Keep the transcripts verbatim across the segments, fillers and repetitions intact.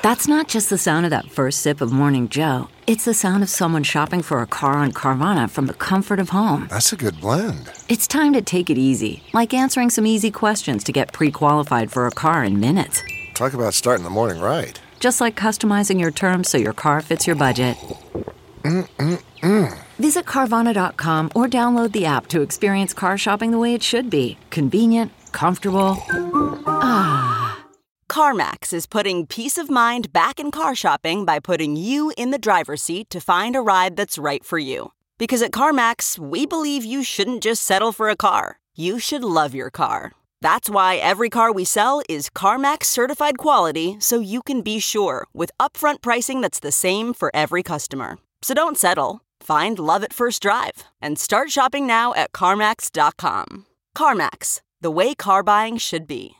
That's not just the sound of that first sip of Morning Joe. It's the sound of someone shopping for a car on Carvana from the comfort of home. That's a good blend. It's time to take it easy, like answering some easy questions to get pre-qualified for a car in minutes. Talk about starting the morning right. Just like customizing your terms so your car fits your budget. Mm-mm-mm. Visit Carvana dot com or download the app to experience car shopping the way it should be. Convenient, comfortable. Ah. CarMax is putting peace of mind back in car shopping by putting you in the driver's seat to find a ride that's right for you. Because at CarMax, we believe you shouldn't just settle for a car. You should love your car. That's why every car we sell is CarMax certified quality, so you can be sure with upfront pricing that's the same for every customer. So don't settle. Find love at first drive and start shopping now at CarMax dot com. CarMax, the way car buying should be.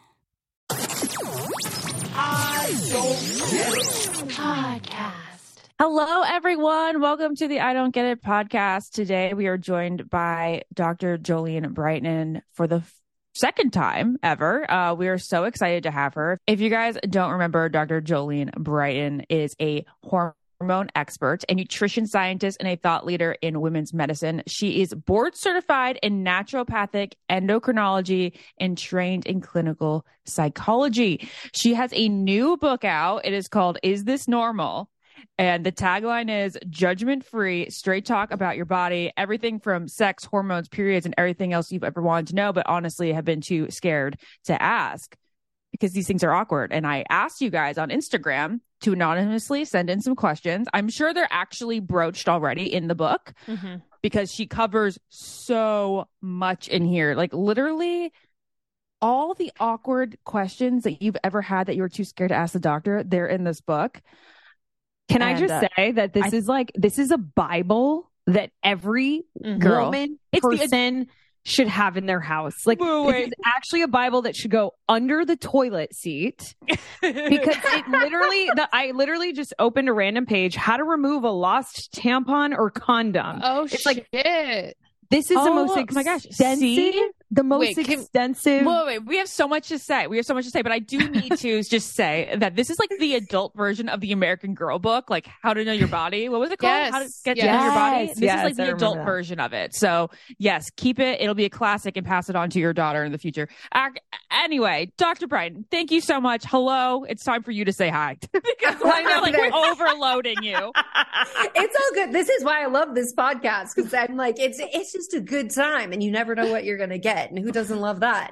Podcast. Hello, everyone. Welcome to the I Don't Get It podcast. Today, we are joined by Doctor Jolene Brighten for the f- second time ever. Uh, we are so excited to have her. If you guys don't remember, Doctor Jolene Brighten is a hormone hormone expert, a nutrition scientist, and a thought leader in women's medicine. She is board certified in naturopathic endocrinology and trained in clinical psychology. She has a new book out. It is called Is This Normal? And the tagline is judgment-free, straight talk about your body, everything from sex, hormones, periods, and everything else you've ever wanted to know, but honestly have been too scared to ask because these things are awkward. And I asked you guys on Instagram to anonymously send in some questions. I'm sure they're actually broached already in the book mm-hmm. because she covers so much in here. Like literally all the awkward questions that you've ever had that you were too scared to ask the doctor, they're in this book. Can and, I just uh, say that this I, is like, this is a Bible that every girl, woman, it's person the, should have in their house. Like, this is actually a Bible that should go under the toilet seat because it literally, the, I literally just opened a random page, how to remove a lost tampon or condom. Oh, it's shit. like, this is oh, the most oh my gosh. extensive, See? the most wait, can, extensive. Wait, wait, we have so much to say. We have so much to say, but I do need to just say that this is like the adult version of the American Girl book, like How to Know Your Body. What was it called? Yes. How to Get yes. to Know Your Body. This yes, is like the I adult that. version of it. So yes, keep it. It'll be a classic and pass it on to your daughter in the future. Uh, anyway, Doctor Brighten, thank you so much. Hello. It's time for you to say hi. because I know, like we're overloading you. It's all good. This is why I love this podcast because I'm like, it's it's just a good time and you never know what you're going to get. And who doesn't love that?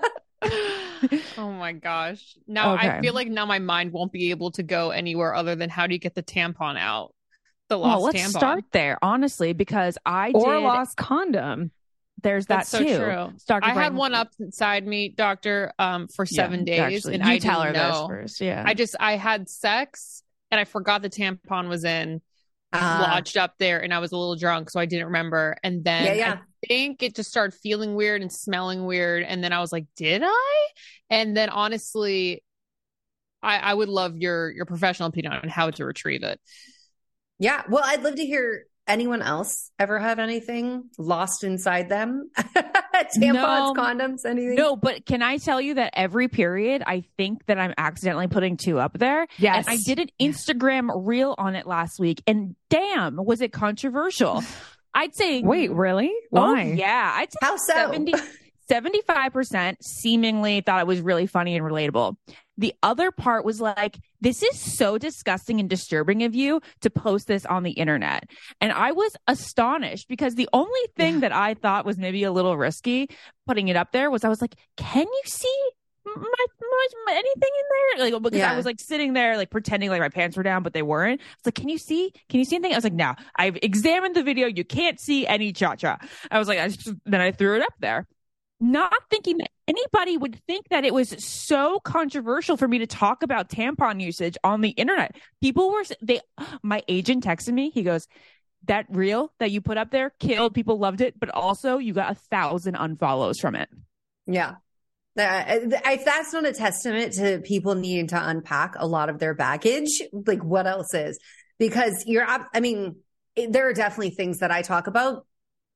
Oh my gosh. Now Okay. I feel like now my mind won't be able to go anywhere other than how do you get the tampon out? The lost well, let's tampon. start there, honestly, because I or did. a lost condom. There's that That's so too. true. Doctor I had Brighten, one up inside me, doctor, um, for seven yeah, days. actually. And you I tell her didn't this know. first. Yeah. I just, I had sex and I forgot the tampon was in, Uh, lodged up there, and I was a little drunk, so I didn't remember. And then Yeah, yeah. I think it just started feeling weird and smelling weird. And then I was like, did I? And then honestly, I, I would love your your professional opinion on how to retrieve it. yeah. Well, I'd love to hear anyone else ever have anything lost inside them. Tampons, No. condoms, anything. No, but can I tell you that every period, I think that I'm accidentally putting two up there. Yes. And I did an Instagram reel on it last week, and damn, was it controversial. I'd say. Wait, really? Oh, Why? yeah. I'd say How so? seventy, seventy-five percent seemingly thought it was really funny and relatable. The other part was like, this is so disgusting and disturbing of you to post this on the internet. And I was astonished because the only thing Yeah. that I thought was maybe a little risky putting it up there was I was like, can you see my, my, my anything in there? Like, because Yeah. I was like sitting there, like pretending like my pants were down, but they weren't. I was like, can you see? Can you see anything? I was like, no, I've examined the video. You can't see any cha-cha. I was like, I just, then I threw it up there. Not thinking that anybody would think that it was so controversial for me to talk about tampon usage on the internet. People were, they, my agent texted me. He goes, that reel that you put up there killed. People loved it, but also you got a thousand unfollows from it. Yeah. Uh, if that's not a testament to people needing to unpack a lot of their baggage, like what else is? Because you're, I mean, there are definitely things that I talk about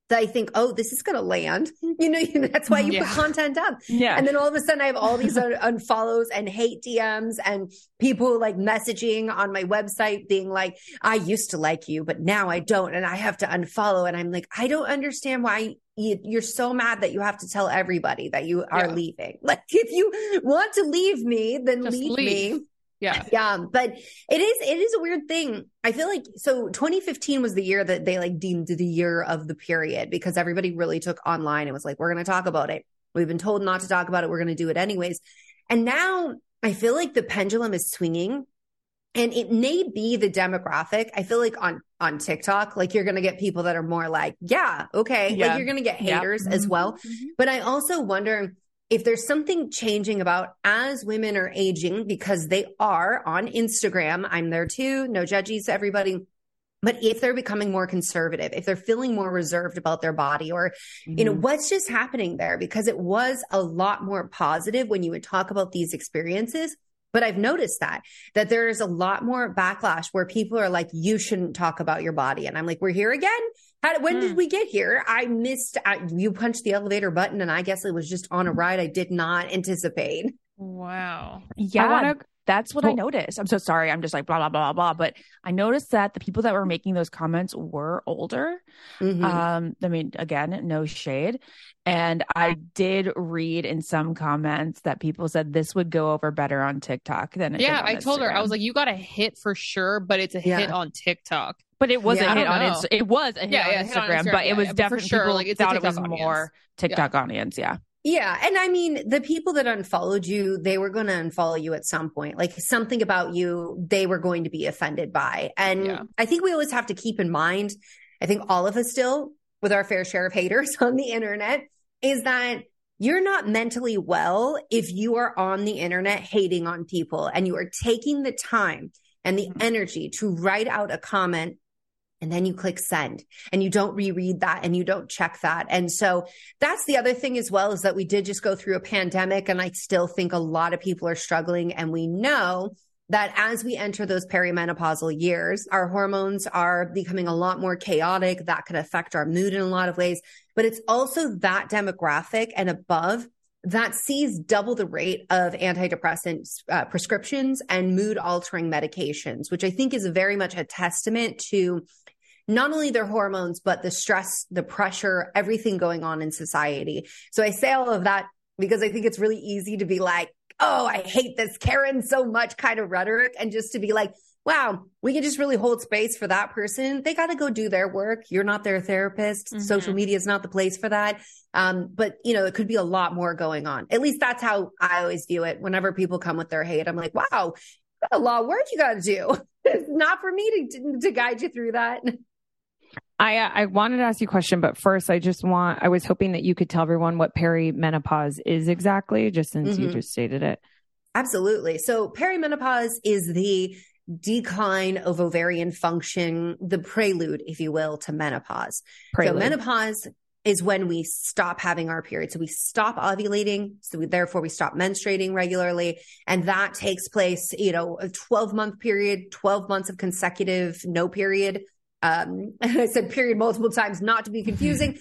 that I think, oh, this is going to land. You know, that's why you yeah. put content up. Yeah. And then all of a sudden I have all these un- unfollows and hate D Ms and people like messaging on my website being like, I used to like you, but now I don't. And I have to unfollow. And I'm like, I don't understand why you, you're so mad that you have to tell everybody that you are yeah. leaving. Like, if you want to leave me, then leave, leave me. Yeah. Yeah. But it is, it is a weird thing. I feel like, so twenty fifteen was the year that they like deemed the year of the period, because everybody really took online and was like, we're going to talk about it. We've been told not to talk about it. We're going to do it anyways. And now I feel like the pendulum is swinging, and it may be the demographic. I feel like on, on TikTok, like you're going to get people that are more like, yeah, okay. Yeah. Like you're going to get haters yep. as well. Mm-hmm. But I also wonder if there's something changing about as women are aging, because they are on Instagram. I'm there too. No judges to everybody. But if they're becoming more conservative, if they're feeling more reserved about their body, or, mm-hmm. you know, what's just happening there? Because it was a lot more positive when you would talk about these experiences. But I've noticed that, that there is a lot more backlash where people are like, you shouldn't talk about your body. And I'm like, we're here again. How, when mm. did we get here? I missed, I, you punched the elevator button, and I guess it was just on a ride I did not anticipate. Wow. Yeah. Wanna, that's what well, I noticed. I'm so sorry. I'm just like, blah, blah, blah, blah, blah. But I noticed that the people that were making those comments were older. Mm-hmm. Um, I mean, again, no shade. And I did read in some comments that people said this would go over better on TikTok than it yeah, did on I Instagram. told her, I was like, you got a hit for sure, but it's a yeah. hit on TikTok. But it was yeah, a hit on Instagram. It was a hit, yeah, on, yeah, Instagram, hit on Instagram, but it was yeah, definitely sure. people like, it's thought it was audience. more TikTok yeah. audience. Yeah. Yeah. And I mean, the people that unfollowed you, they were going to unfollow you at some point. Like something about you, they were going to be offended by. And yeah. I think we always have to keep in mind, I think all of us still, with our fair share of haters on the internet, is that you're not mentally well if you are on the internet hating on people and you are taking the time and the mm-hmm. energy to write out a comment, and then you click send and you don't reread that and you don't check that. And so that's the other thing as well, is that we did just go through a pandemic, and I still think a lot of people are struggling. And we know that as we enter those perimenopausal years, our hormones are becoming a lot more chaotic. That could affect our mood in a lot of ways, but it's also that demographic and above that sees double the rate of antidepressant uh, prescriptions and mood altering medications, which I think is very much a testament to not only their hormones, but the stress, the pressure, everything going on in society. So I say all of that because I think it's really easy to be like, oh, I hate this Karen so much kind of rhetoric, and just to be like, wow, we can just really hold space for that person. They got to go do their work. You're not their therapist. Mm-hmm. Social media is not the place for that. Um, but, you know, it could be a lot more going on. At least that's how I always view it. Whenever people come with their hate, I'm like, wow, got a lot of work you got to do. It's not for me to, to guide you through that. I I wanted to ask you a question, but first I just want, I was hoping that you could tell everyone what perimenopause is exactly, just since mm-hmm. you just stated it. Absolutely. So perimenopause is the decline of ovarian function, the prelude, if you will, to menopause. Prelude. So menopause is when we stop having our period. So we stop ovulating. So we, therefore we stop menstruating regularly. And that takes place, you know, a twelve month period, twelve months of consecutive no period. Um, I said period multiple times, not to be confusing.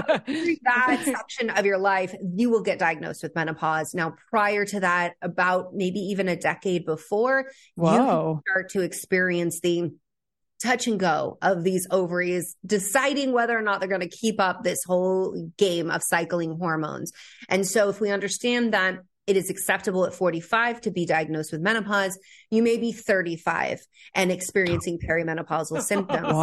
That section of your life, you will get diagnosed with menopause. Now, prior to that, about maybe even a decade before, Whoa. you can start to experience the touch and go of these ovaries, deciding whether or not they're going to keep up this whole game of cycling hormones. And so if we understand that it is acceptable at forty-five to be diagnosed with menopause, you may be thirty-five and experiencing perimenopausal symptoms. Whoa.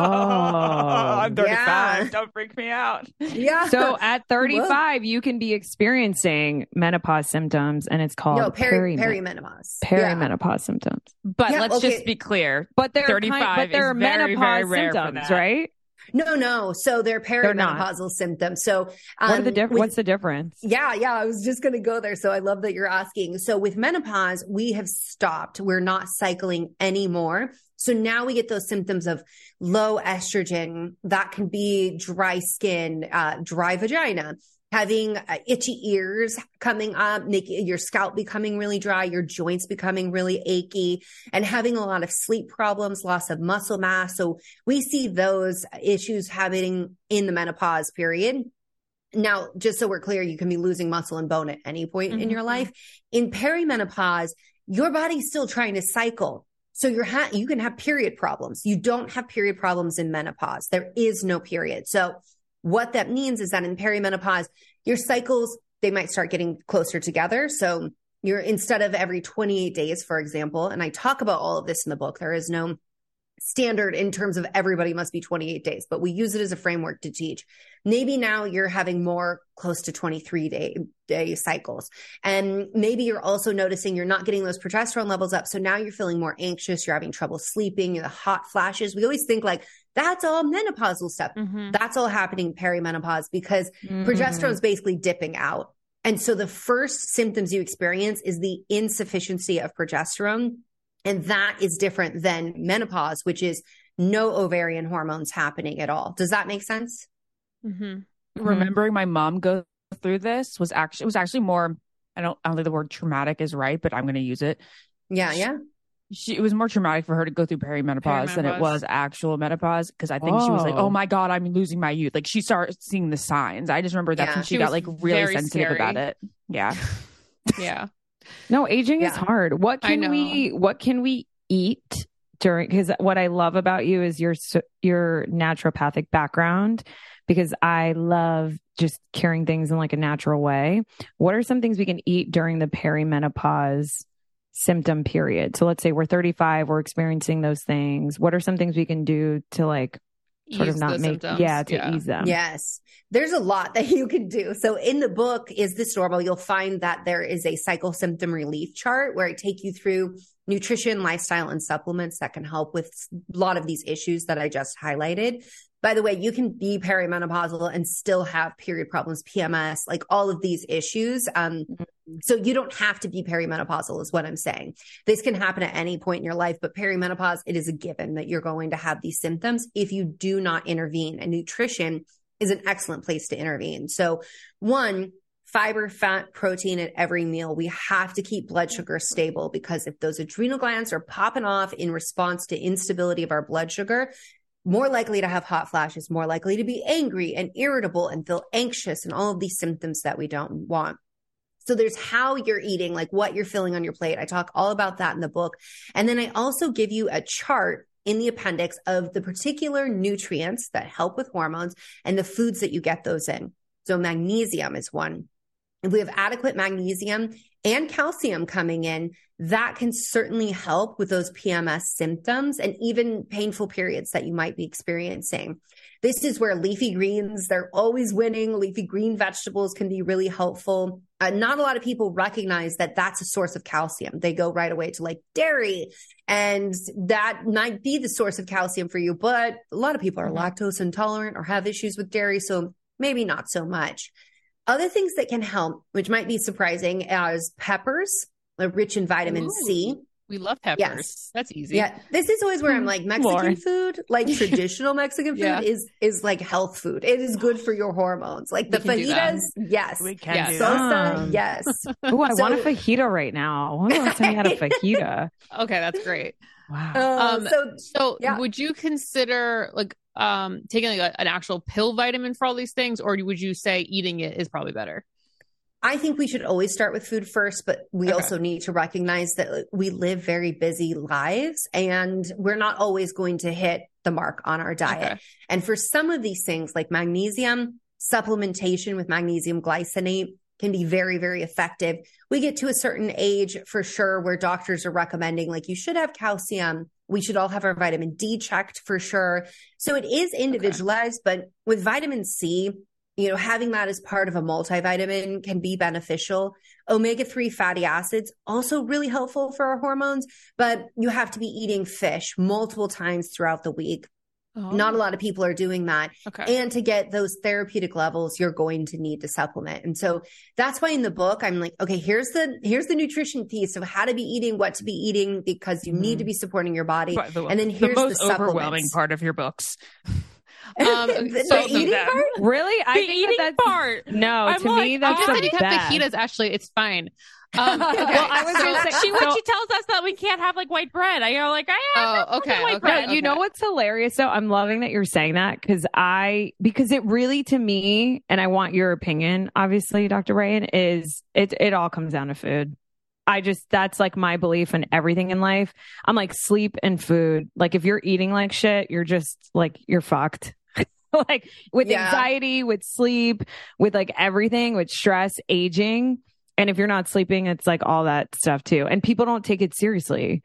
I'm thirty-five. Yeah. Don't freak me out. Yeah. So at thirty-five, Whoa. you can be experiencing menopause symptoms, and it's called no, peri- perimen- perimenopause. Perimenopause yeah. symptoms. But yeah, let's okay. just be clear. But they're thirty-five kind, but they're is menopause very, very rare symptoms, for that. right? No, no. So they're perimenopausal they're symptoms. So um, what are the diff- with, what's the difference? Yeah, yeah. I was just going to go there. So I love that you're asking. So with menopause, we have stopped. We're not cycling anymore. So now we get those symptoms of low estrogen. That can be dry skin, uh, dry vagina, having uh, itchy ears coming up, making your scalp becoming really dry, your joints becoming really achy, and having a lot of sleep problems, loss of muscle mass. So we see those issues happening in the menopause period. Now, just so we're clear, you can be losing muscle and bone at any point mm-hmm. in your life. In perimenopause, your body's still trying to cycle. So you're ha- you can have period problems. You don't have period problems in menopause. There is no period. So what that means is that in perimenopause, your cycles, they might start getting closer together. So you're instead of every twenty-eight days, for example, and I talk about all of this in the book, there is no standard in terms of everybody must be twenty-eight days, but we use it as a framework to teach. Maybe now you're having more close to twenty-three day, day cycles. And maybe you're also noticing you're not getting those progesterone levels up. So now you're feeling more anxious. You're having trouble sleeping, the hot flashes. We always think like that's all menopausal stuff. Mm-hmm. That's all happening in perimenopause because mm-hmm. progesterone is basically dipping out. And so the first symptoms you experience is the insufficiency of progesterone. And that is different than menopause, which is no ovarian hormones happening at all. Does that make sense? Mm-hmm. Mm-hmm. Remembering my mom go through this was actually, it was actually more, I don't, I don't think the word traumatic is right, but I'm going to use it. Yeah. Yeah. She, it was more traumatic for her to go through perimenopause, perimenopause. than it was actual menopause. Cause I think oh. she was like, oh my God, I'm losing my youth. Like she started seeing the signs. I just remember that's yeah. when she, she got like really sensitive scary. about it. Yeah. Yeah. No, aging yeah. is hard. What can we, what can we eat during, because what I love about you is your, your naturopathic background, because I love just curing things in like a natural way. What are some things we can eat during the perimenopause symptom period? So let's say we're thirty-five, we're experiencing those things. What are some things we can do to like sort ease of not make, symptoms. yeah, to yeah. ease them? Yes. There's a lot that you can do. So in the book, Is This Normal? You'll find that there is a cycle symptom relief chart where I take you through nutrition, lifestyle, and supplements that can help with a lot of these issues that I just highlighted. By the way, you can be perimenopausal and still have period problems, P M S, like all of these issues. Um, so you don't have to be perimenopausal is what I'm saying. This can happen at any point in your life, but perimenopause, it is a given that you're going to have these symptoms if you do not intervene. And nutrition is an excellent place to intervene. So one, fiber, fat, protein at every meal. We have to keep blood sugar stable because if those adrenal glands are popping off in response to instability of our blood sugar, more likely to have hot flashes, more likely to be angry and irritable and feel anxious and all of these symptoms that we don't want. So there's how you're eating, like what you're filling on your plate. I talk all about that in the book. And then I also give you a chart in the appendix of the particular nutrients that help with hormones and the foods that you get those in. So magnesium is one. If we have adequate magnesium and calcium coming in, that can certainly help with those P M S symptoms and even painful periods that you might be experiencing. This is where leafy greens, they're always winning. Leafy green vegetables can be really helpful. Uh, not a lot of people recognize that that's a source of calcium. They go right away to like dairy, and that might be the source of calcium for you. But a lot of people are lactose intolerant or have issues with dairy, so maybe not so much. Other things that can help, which might be surprising, as peppers, are rich in vitamin Ooh, C. We love peppers. Yes. That's easy. Yeah. This is always where I'm like, Mexican More. food, like traditional Mexican food yeah. is is like health food. It is good for your hormones. Like the fajitas, yes. We can yes. do Salsa, yes. Oh, I so, want a fajita right now. When was the last time you had a fajita? Okay, that's great. Wow. Uh, um, so, so yeah. would you consider like um taking like a, an actual pill vitamin for all these things, or would you say eating it is probably better? I think we should always start with food first, but we okay. also need to recognize that we live very busy lives and we're not always going to hit the mark on our diet. Okay. And for some of these things like magnesium, supplementation with magnesium glycinate can be very, very effective. We get to a certain age for sure where doctors are recommending like you should have calcium. We should all have our vitamin D checked for sure. So it is individualized, okay. but with vitamin C, you know, having that as part of a multivitamin can be beneficial. omega three fatty acids, also really helpful for our hormones, but you have to be eating fish multiple times throughout the week. Oh. Not a lot of people are doing that. Okay. And to get those therapeutic levels, you're going to need to supplement. And so that's why in the book, I'm like, okay, here's the, here's the nutrition piece of how to be eating, what to be eating, because you mm. need to be supporting your body. The, and then here's the most the overwhelming part of your books. Um, the, so the eating part? Really? I the think eating that that's, part. No, I'm to like, me, that's just the that you have best. fajitas. Actually, it's fine. Um, okay. Well, I was so, gonna say, she when so, she tells us that we can't have like white bread, I go like, I have Oh, no okay, fucking white okay. bread. No, you know what's hilarious though? I'm loving that you're saying that because I because it really to me, and I want your opinion, obviously, Doctor Ryan, is it it all comes down to food. I just that's like my belief in everything in life. I'm like sleep and food. Like if you're eating like shit, you're just like you're fucked. Like with Yeah. anxiety, with sleep, with like everything, with stress, aging. And if you're not sleeping, it's like all that stuff too. And people don't take it seriously.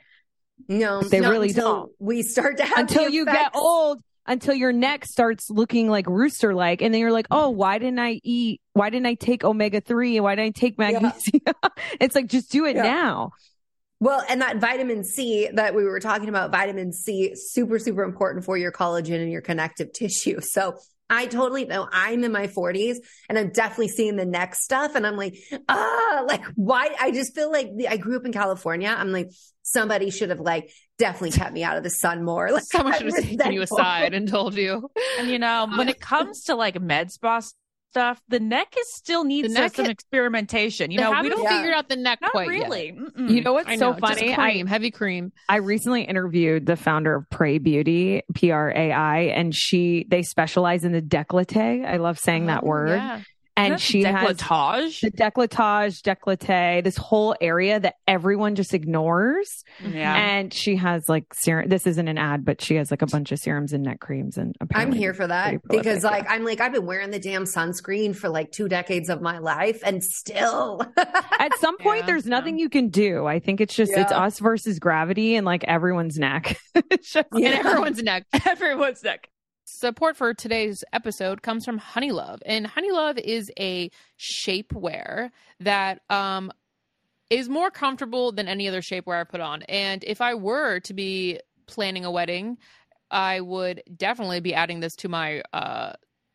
No, They not really until don't. We start to have Until the you get effects. old, until your neck starts looking like rooster like. And then you're like, oh, why didn't I eat? Why didn't I take omega three? Why didn't I take magnesium? Yeah. It's like, just do it Yeah. now. Well, and that vitamin C that we were talking about, vitamin C, super, super important for your collagen and your connective tissue. So I totally know I'm in my forties and I'm definitely seeing the neck stuff. And I'm like, ah, like why? I just feel like the, I grew up in California. I'm like, somebody should have like definitely kept me out of the sun more. Like someone should have taken you aside and told you. And you know, when it comes to like med spa stuff, the neck is still needs The neck some ha- experimentation. You They know, we haven't don't Yeah. figured out the neck not quite really. yet. Mm-mm. You know what's I so know, funny? just I cream, heavy cream. I recently interviewed the founder of Pray Beauty, P R A I, and she they specialize in the décolleté. I love saying that Oh, word. yeah. And Isn't that she has décolletage. the décolletage, décolleté, this whole area that everyone just ignores. Yeah. And she has like serum. This isn't an ad, but she has like a bunch of serums and neck creams. And I'm apparently here for that pretty prolific, because like, yeah. I'm like, I've been wearing the damn sunscreen for like two decades of my life and still. At some point, Yeah, there's nothing you can do. I think it's just, it's Yeah. us versus gravity and like everyone's neck. It's just- And everyone's neck. Everyone's neck. Support for today's episode comes from Honeylove, and Honeylove is a shapewear that um is more comfortable than any other shapewear I put on. And if I were to be planning a wedding, I would definitely be adding this to my uh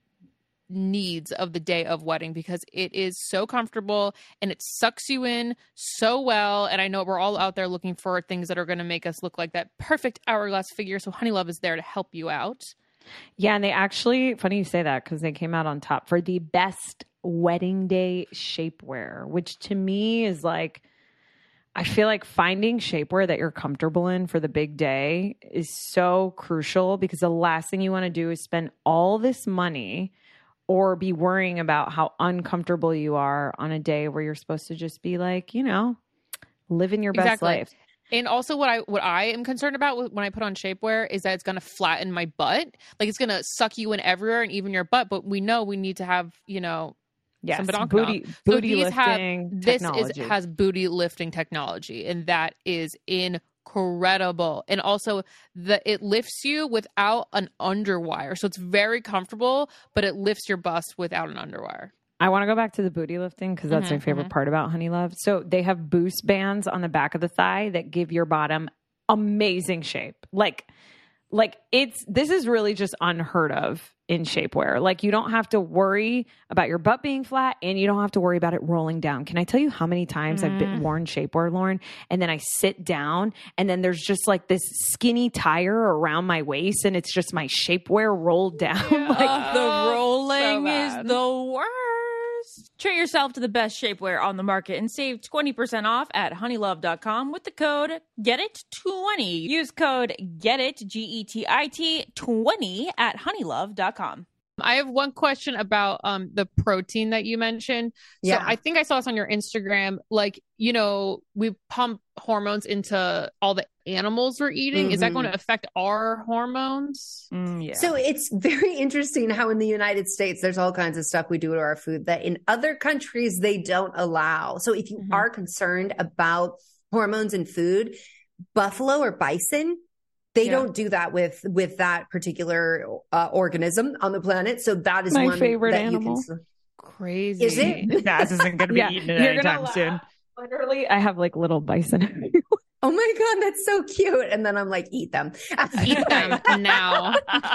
needs of the day of wedding because it is so comfortable and it sucks you in so well. And I know we're all out there looking for things that are going to make us look like that perfect hourglass figure. So Honeylove is there to help you out. Yeah, and they actually, funny you say that because they came out on top for the best wedding day shapewear, which to me is like, I feel like finding shapewear that you're comfortable in for the big day is so crucial because the last thing you want to do is spend all this money or be worrying about how uncomfortable you are on a day where you're supposed to just be like, you know, living your best Exactly. life. And also what I what I am concerned about when I put on shapewear is that it's going to flatten my butt. Like it's going to suck you in everywhere and even your butt. But we know we need to have, you know, Yes, some badonkadonk. booty, So booty these have- lifting this technology. is has booty lifting technology, and that is incredible. And also the it lifts you without an underwire. So it's very comfortable, but it lifts your bust without an underwire. I want to go back to the booty lifting because that's Mm-hmm, my favorite mm-hmm. part about Honeylove. So they have boost bands on the back of the thigh that give your bottom amazing shape. Like, like it's, this is really just unheard of in shapewear. Like you don't have to worry about your butt being flat and you don't have to worry about it rolling down. Can I tell you how many times Mm. I've been worn shapewear, Lauren? And then I sit down and then there's just like this skinny tire around my waist and it's just my shapewear rolled down. like The rolling so is bad. the worst. Treat yourself to the best shapewear on the market and save twenty percent off at honeylove dot com with the code get it twenty. Use code GETIT, G E T I T, twenty at honeylove dot com. I have one question about um the protein that you mentioned. So Yeah. I think I saw this on your Instagram. Like, you know, we pump hormones into all the animals we're eating. Is that Mhm. going to affect our hormones? Mm, yeah. So it's very interesting how in the United States, there's all kinds of stuff we do to our food that in other countries, they don't allow. So if you Mhm. are concerned about hormones in food, buffalo or bison, they Yeah. don't do that with, with that particular uh, organism on the planet. So that is My one favorite that animal. You can, Crazy. is it? That isn't going to be Yeah, eaten you're gonna anytime laugh. soon. Literally, I have like little bison. Oh my God, that's so cute. And then I'm like, eat them. Eat them now.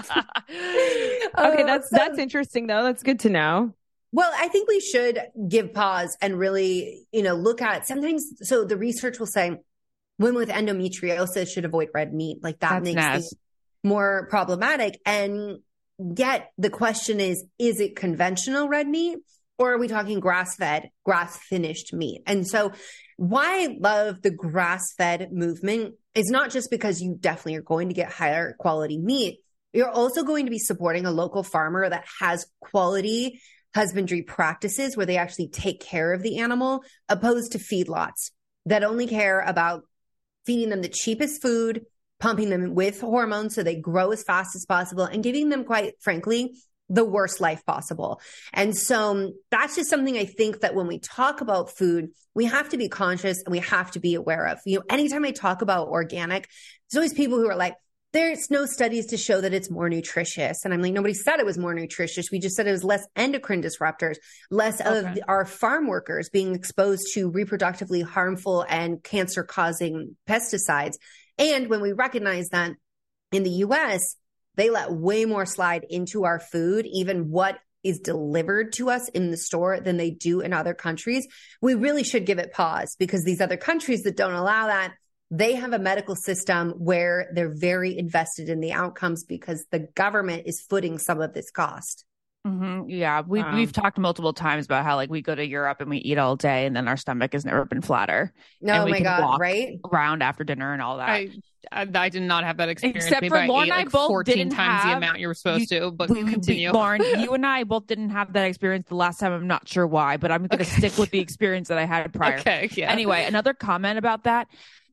Okay, Oh, that's so- that's interesting though. That's good to know. Well, I think we should give pause and really, you know, look at sometimes. So the research will say women with endometriosis should avoid red meat. Like that That's makes nasty. things more problematic. And yet the question is, is it conventional red meat? Or are we talking grass-fed, grass-finished meat? And so why I love the grass-fed movement is not just because you definitely are going to get higher quality meat. You're also going to be supporting a local farmer that has quality husbandry practices where they actually take care of the animal, opposed to feedlots that only care about feeding them the cheapest food, pumping them with hormones so they grow as fast as possible, and giving them, quite frankly, the worst life possible. And so that's just something I think that when we talk about food, we have to be conscious and we have to be aware of. You know, anytime I talk about organic, there's always people who are like, there's no studies to show that it's more nutritious. And I'm like, nobody said it was more nutritious. We just said it was less endocrine disruptors, less okay. of our farm workers being exposed to reproductively harmful and cancer causing pesticides. And when we recognize that in the U S, they let way more slide into our food, even what is delivered to us in the store, than they do in other countries. We really should give it pause, because these other countries that don't allow that, they have a medical system where they're very invested in the outcomes because the government is footing some of this cost. Mm-hmm. Yeah. We, Wow. We've talked multiple times about how, like, we go to Europe and we eat all day and then our stomach has never been flatter. No, and we my can God, walk right? around after dinner and all that. I, I, I did not have that experience. Except Maybe for I Lauren ate and I like both fourteen didn't times have, the amount you were supposed you, to, but we, continue. We, Lauren, you and I both didn't have that experience the last time. I'm not sure why, but I'm going to okay. stick with the experience that I had prior. Okay, yeah. Anyway, another comment about that.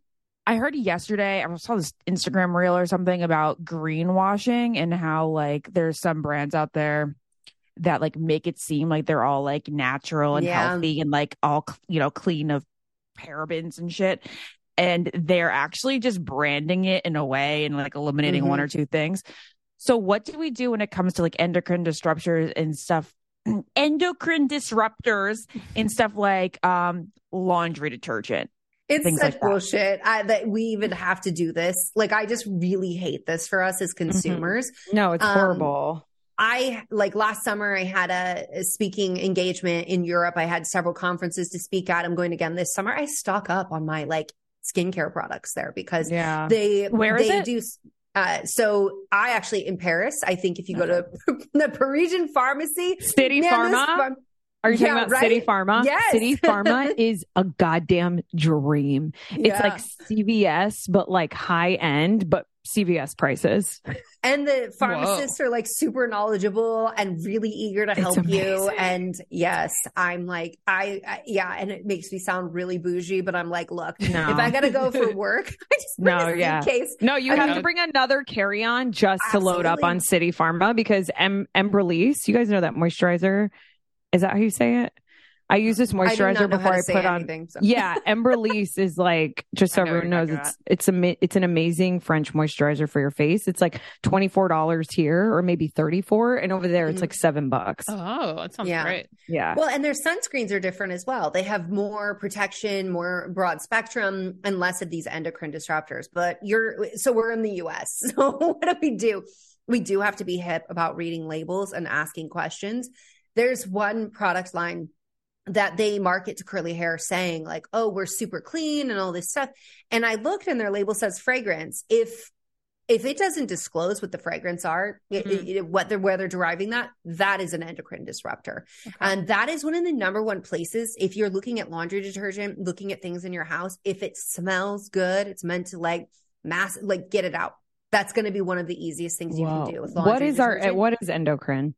I heard yesterday, I saw this Instagram reel or something about greenwashing and how, like, there's some brands out there that, like, make it seem like they're all, like, natural and yeah. healthy and, like, all, you know, clean of parabens and shit. And they're actually just branding it in a way and, like, eliminating mm-hmm. one or two things. So what do we do when it comes to, like, endocrine disruptors and stuff? Endocrine disruptors and stuff like um, laundry detergent. It's Things such like bullshit I, that we even have to do this. Like, I just really hate this for us as consumers. Mm-hmm. No, it's um, horrible. I like last summer, I had a, a speaking engagement in Europe. I had several conferences to speak at. I'm going again this summer. I stock up on my like skincare products there because yeah. they, Where they is it? do. Uh, so I actually in Paris, I think if you go to the Parisian pharmacy, City Pharma. Pharm- Are you yeah, talking about right? City Pharma? Yes. City Pharma is a goddamn dream. Yeah. It's like C V S, but like high end, but C V S prices. And the pharmacists Whoa. Are like super knowledgeable and really eager to help you. And yes, I'm like, I, I, yeah. And it makes me sound really bougie, but I'm like, look, no. if I got to go for work, I just bring no, a yeah. suitcase. No, you I have mean, to bring another carry-on just absolutely. To load up on City Pharma because em- Embryolisse, you guys know that moisturizer. Is that how you say it? I use this moisturizer before I put on. Anything, so. Yeah, Embryolisse is like, just so everyone knows, it's it's a it's an amazing French moisturizer for your face. It's like twenty-four dollars here, or maybe thirty-four, and over there it's like seven bucks. Oh, that sounds yeah. great. Yeah. Well, and their sunscreens are different as well. They have more protection, more broad spectrum, and less of these endocrine disruptors. But you're so we're in the U S. So what do we do? We do have to be hip about reading labels and asking questions. There's one product line that they market to curly hair saying like, oh, we're super clean and all this stuff. And I looked and their label says fragrance. If, if it doesn't disclose what the fragrance are, mm-hmm. it, it, what they're, where they're deriving that, that is an endocrine disruptor. Okay. And that is one of the number one places. If you're looking at laundry detergent, looking at things in your house, if it smells good, it's meant to like mass, like get it out. That's going to be one of the easiest things Whoa. You can do with laundry What is detergent. our, what is endocrine?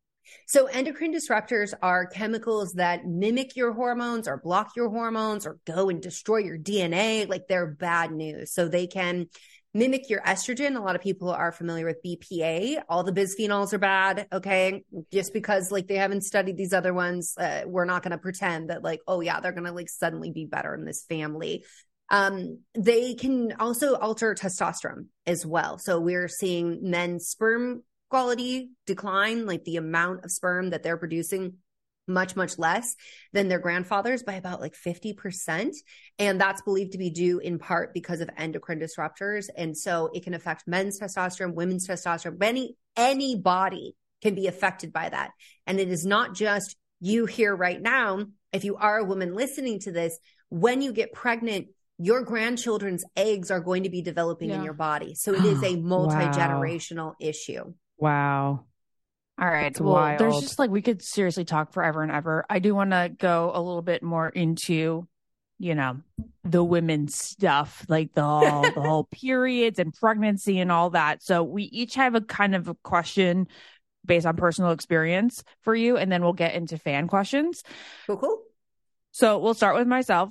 So endocrine disruptors are chemicals that mimic your hormones or block your hormones or go and destroy your D N A. Like they're bad news. So they can mimic your estrogen. A lot of people are familiar with B P A. All the bisphenols are bad. Okay. Just because like they haven't studied these other ones, uh, we're not going to pretend that like, oh yeah, they're going to like suddenly be better in this family. Um, they can also alter testosterone as well. So we're seeing men's sperm quality decline, like the amount of sperm that they're producing much, much less than their grandfathers by about like fifty percent. And that's believed to be due in part because of endocrine disruptors. And so it can affect men's testosterone, women's testosterone, any, any body can be affected by that. And it is not just you here right now. If you are a woman listening to this, when you get pregnant, your grandchildren's eggs are going to be developing yeah. in your body. So it is a multi-generational wow. issue. Wow. All right. It's well, wild. There's just like, we could seriously talk forever and ever. I do want to go a little bit more into, you know, the women's stuff, like the whole, the whole periods and pregnancy and all that. So we each have a kind of a question based on personal experience for you, and then we'll get into fan questions. Cool, cool. So we'll start with myself.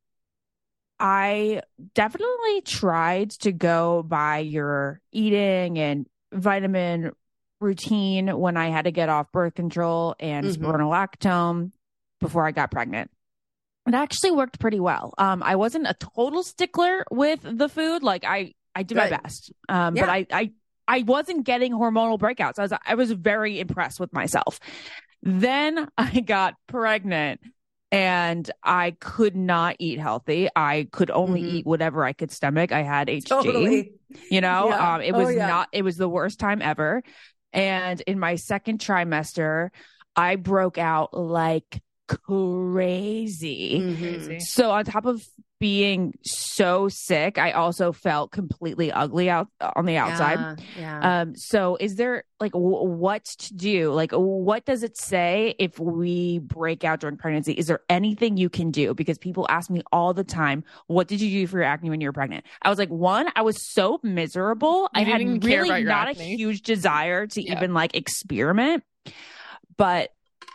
I definitely tried to go by your eating and vitamin routine when I had to get off birth control and mm-hmm. spironolactone before I got pregnant. It actually worked pretty well. Um, I wasn't a total stickler with the food. Like I, I did Good. my best. Um, yeah. but I, I, I wasn't getting hormonal breakouts. I was, I was very impressed with myself. Then I got pregnant and I could not eat healthy. I could only mm-hmm. eat whatever I could stomach. I had H G, totally. you know, yeah. um, it was oh, yeah. not, it was the worst time ever. And in my second trimester, I broke out like crazy. Mm-hmm. So on top of being so sick, I also felt completely ugly out on the outside. Yeah, yeah. Um, so is there like w- what to do? Like, what does it say if we break out during pregnancy? Is there anything you can do? Because people ask me all the time, what did you do for your acne when you were pregnant? I was like, one, I was so miserable. You I had really not acne. a huge desire to yeah. even like experiment, but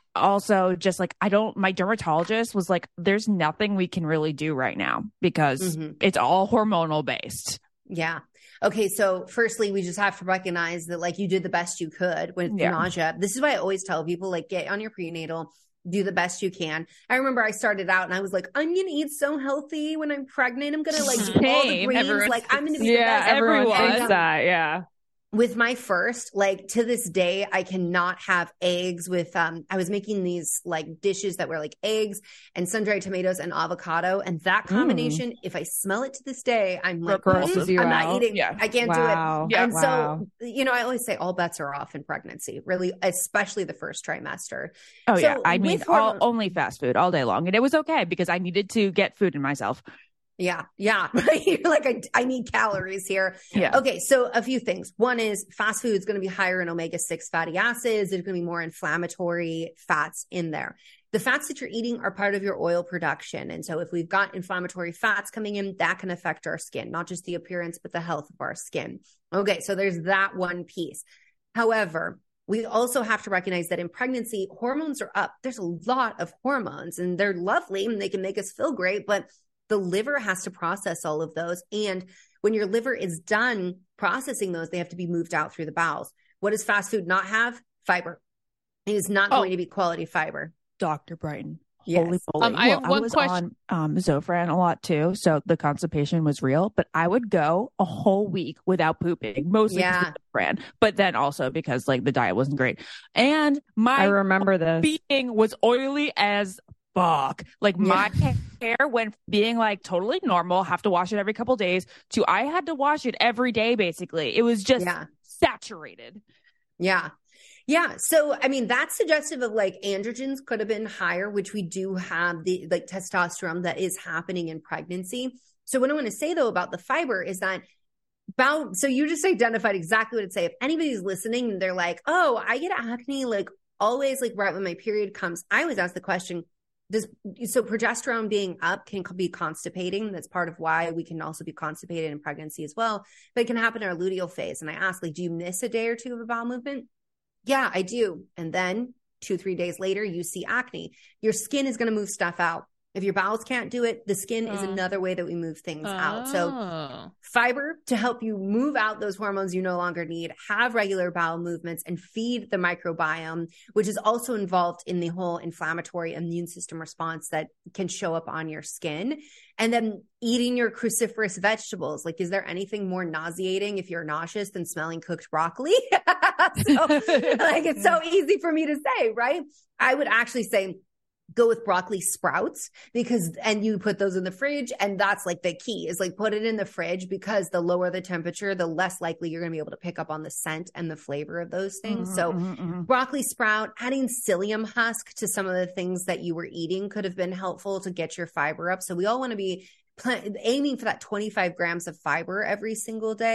also just like, I don't, my dermatologist was like, there's nothing we can really do right now because mm-hmm. it's all hormonal based. Yeah. Okay. So firstly, we just have to recognize that like you did the best you could with yeah. nausea. This is why I always tell people like get on your prenatal, do the best you can. I remember I started out and I was like, I'm going to eat so healthy when I'm pregnant. I'm going to like do all the greens. Everyone, like I'm going to be yeah, the best. Everyone says um, that. Yeah. With my first, like to this day, I cannot have eggs with, um, I was making these like dishes that were like eggs and sun-dried tomatoes and avocado. And that combination, mm. if I smell it to this day, I'm like, mm, I'm not eating. Yeah. I can't wow. do it. Yeah. And wow. so, you know, I always say all bets are off in pregnancy, really, especially the first trimester. Oh so yeah. I mean, all, hormone- only fast food all day long. And it was okay because I needed to get food in myself. Yeah. Yeah. You're like, I, I need calories here. Yeah. Okay. So a few things. One is fast food is going to be higher in omega six fatty acids. There's going to be more inflammatory fats in there. The fats that you're eating are part of your oil production. And so if we've got inflammatory fats coming in, that can affect our skin, not just the appearance, but the health of our skin. Okay. So there's that one piece. However, we also have to recognize that in pregnancy, hormones are up. There's a lot of hormones and they're lovely and they can make us feel great, but the liver has to process all of those. And when your liver is done processing those, they have to be moved out through the bowels. What does fast food not have? Fiber. It is not oh. going to be quality fiber. Doctor Brighton. Yes. Holy moly. Um, I have well, one I was question. on um, Zofran a lot too. So the constipation was real, but I would go a whole week without pooping, mostly yeah. because of Zofran, but then also because like the diet wasn't great. And my I remember this. being was oily as fuck. Like my yeah. hair went being like totally normal, have to wash it every couple days, to I had to wash it every day basically. It was just yeah. saturated. Yeah. Yeah. So, I mean, that's suggestive of like androgens could have been higher, which we do have the like testosterone that is happening in pregnancy. So what I want to say though about the fiber is that about, so you just identified exactly what I'd say. If anybody's listening and they're like, oh, I get acne like always like right when my period comes, I always ask the question, Does, so progesterone being up can be constipating. That's part of why we can also be constipated in pregnancy as well. But it can happen in our luteal phase. And I ask, like, do you miss a day or two of a bowel movement? Yeah, I do. And then two, three days later, you see acne. Your skin is going to move stuff out. If your bowels can't do it, the skin oh. is another way that we move things oh. out. So fiber to help you move out those hormones you no longer need, have regular bowel movements, and feed the microbiome, which is also involved in the whole inflammatory immune system response that can show up on your skin. And then eating your cruciferous vegetables. Like, is there anything more nauseating if you're nauseous than smelling cooked broccoli? so, like, it's so easy for me to say, right? I would actually say, go with broccoli sprouts because, and you put those in the fridge. And that's like the key is like, put it in the fridge because the lower the temperature, the less likely you're going to be able to pick up on the scent and the flavor of those things. Mm-hmm, so mm-hmm. broccoli sprout, adding psyllium husk to some of the things that you were eating could have been helpful to get your fiber up. So we all want to be pl- aiming for that twenty-five grams of fiber every single day.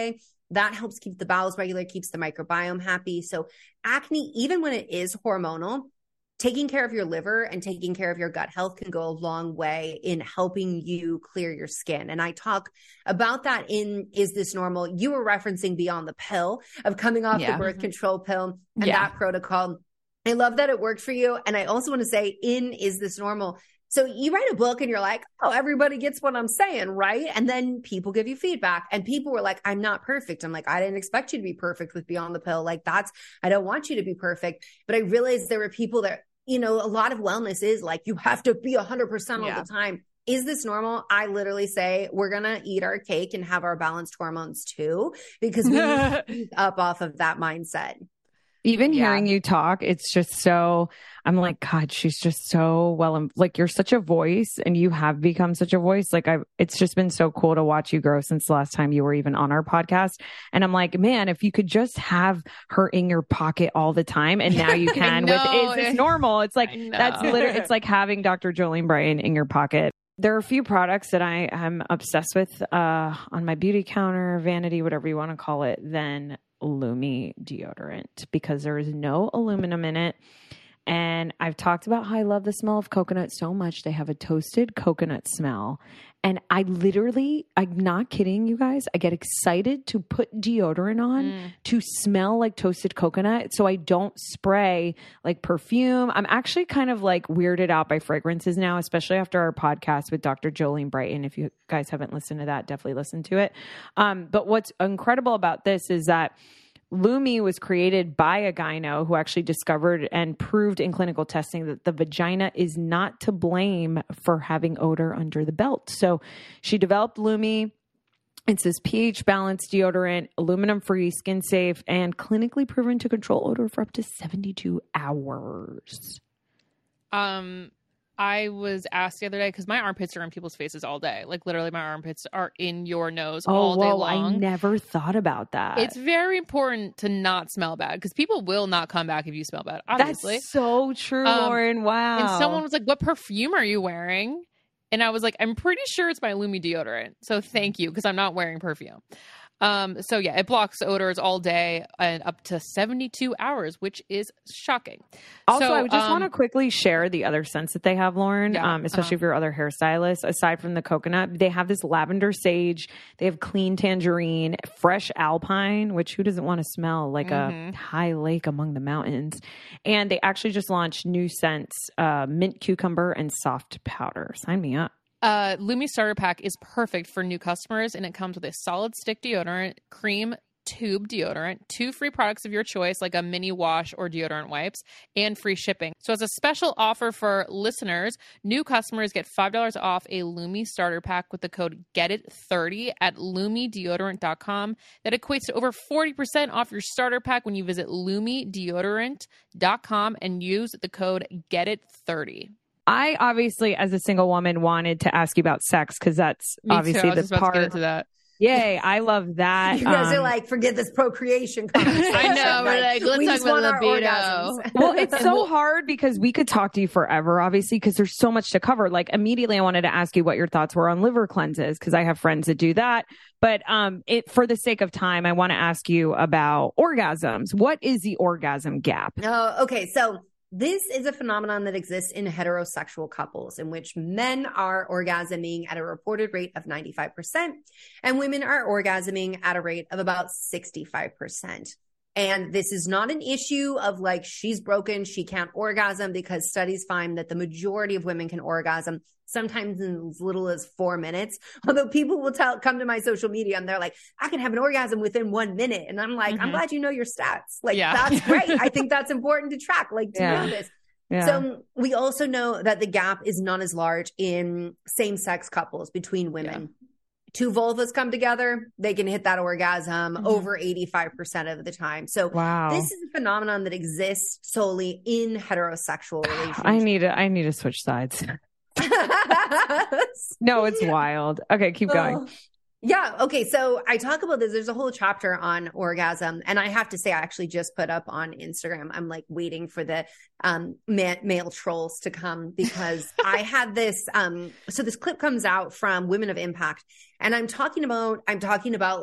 That helps keep the bowels regular, keeps the microbiome happy. So acne, even when it is hormonal, taking care of your liver and taking care of your gut health can go a long way in helping you clear your skin. And I talk about that in Is This Normal? You were referencing Beyond the Pill, of coming off yeah. the birth control pill and yeah. that protocol. I love that it worked for you. And I also want to say in Is This Normal? So you write a book and you're like, oh, everybody gets what I'm saying, right? And then people give you feedback and people were like, I'm not perfect. I'm like, I didn't expect you to be perfect with Beyond the Pill. Like that's, I don't want you to be perfect. But I realized there were people that, you know, a lot of wellness is like, you have to be a hundred percent all yeah. the time. Is this normal? I literally say, we're going to eat our cake and have our balanced hormones too, because we need to eat up off of that mindset. Even yeah. hearing you talk, it's just so, I'm like, God, she's just so well, like you're such a voice and you have become such a voice. Like I've, it's just been so cool to watch you grow since the last time you were even on our podcast. And I'm like, man, if you could just have her in your pocket all the time. And now you can with, Is This Normal? It's like, that's literally, it's like having Doctor Jolene Brighten in your pocket. There are a few products that I am obsessed with uh, on my beauty counter, vanity, whatever you want to call it, than Lumi deodorant, because there is no aluminum in it. And I've talked about how I love the smell of coconut so much. They have a toasted coconut smell. And I literally, I'm not kidding you guys, I get excited to put deodorant on mm. to smell like toasted coconut so I don't spray like perfume. I'm actually kind of like weirded out by fragrances now, especially after our podcast with Doctor Jolene Brighten. If you guys haven't listened to that, definitely listen to it. Um, but what's incredible about this is that Lumi was created by a gyno who actually discovered and proved in clinical testing that the vagina is not to blame for having odor under the belt. So she developed Lumi. It's this pH balanced deodorant, aluminum free, skin safe, and clinically proven to control odor for up to seventy-two hours. Um, I was asked the other day, because my armpits are in people's faces all day. Like literally my armpits are in your nose oh, all day whoa, long. I never thought about that. It's very important to not smell bad, because people will not come back if you smell bad, obviously. That's so true, um, Lauren. Wow. And someone was like, what perfume are you wearing? And I was like, I'm pretty sure it's my Lumi deodorant. So thank you, because I'm not wearing perfume. Um, so yeah, it blocks odors all day and up to seventy-two hours, which is shocking. Also, so, I just um, want to quickly share the other scents that they have, Lauren, yeah, um, especially uh-huh. if you're other hairstylists. Aside from the coconut, they have this lavender sage, they have clean tangerine, fresh alpine, which who doesn't want to smell like mm-hmm. a high lake among the mountains? And they actually just launched new scents, uh, mint cucumber and soft powder. Sign me up. Uh, Lumi Starter Pack is perfect for new customers, and it comes with a solid stick deodorant, cream tube deodorant, two free products of your choice, like a mini wash or deodorant wipes, and free shipping. So as a special offer for listeners, new customers get five dollars off a Lumi Starter Pack with the code get it thirty at lumi deodorant dot com. That equates to over forty percent off your starter pack when you visit lumi deodorant dot com and use the code get it thirty. I obviously, as a single woman, wanted to ask you about sex, because that's Me obviously too. I was the just about part. to get into that. Yay, I love that. You guys um, are like, forget this procreation conversation. I know. We're like, let's we talk just about want libido. our orgasms. Well, it's so hard because we could talk to you forever, obviously, because there's so much to cover. Like immediately I wanted to ask you what your thoughts were on liver cleanses, because I have friends that do that. But um, it, for the sake of time, I want to ask you about orgasms. What is the orgasm gap? Oh, okay. So this is a phenomenon that exists in heterosexual couples, in which men are orgasming at a reported rate of ninety-five percent and women are orgasming at a rate of about sixty-five percent. And this is not an issue of like, she's broken, she can't orgasm, because studies find that the majority of women can orgasm sometimes in as little as four minutes. Although people will tell, come to my social media and they're like, I can have an orgasm within one minute. And I'm like, mm-hmm. I'm glad you know your stats. Like, yeah. That's great. I think that's important to track, like to yeah. know this. Yeah. So we also know that the gap is not as large in same-sex couples between women. Yeah. Two vulvas come together, they can hit that orgasm mm-hmm. over eighty-five percent of the time. So wow. This is a phenomenon that exists solely in heterosexual relationships. I need to, I need to switch sides. No, it's wild. Okay, keep going. Oh. Yeah. Okay. So I talk about this. There's a whole chapter on orgasm. And I have to say, I actually just put up on Instagram. I'm like waiting for the um, ma- male trolls to come, because I had this. Um, so this clip comes out from Women of Impact. And I'm talking about, I'm talking about like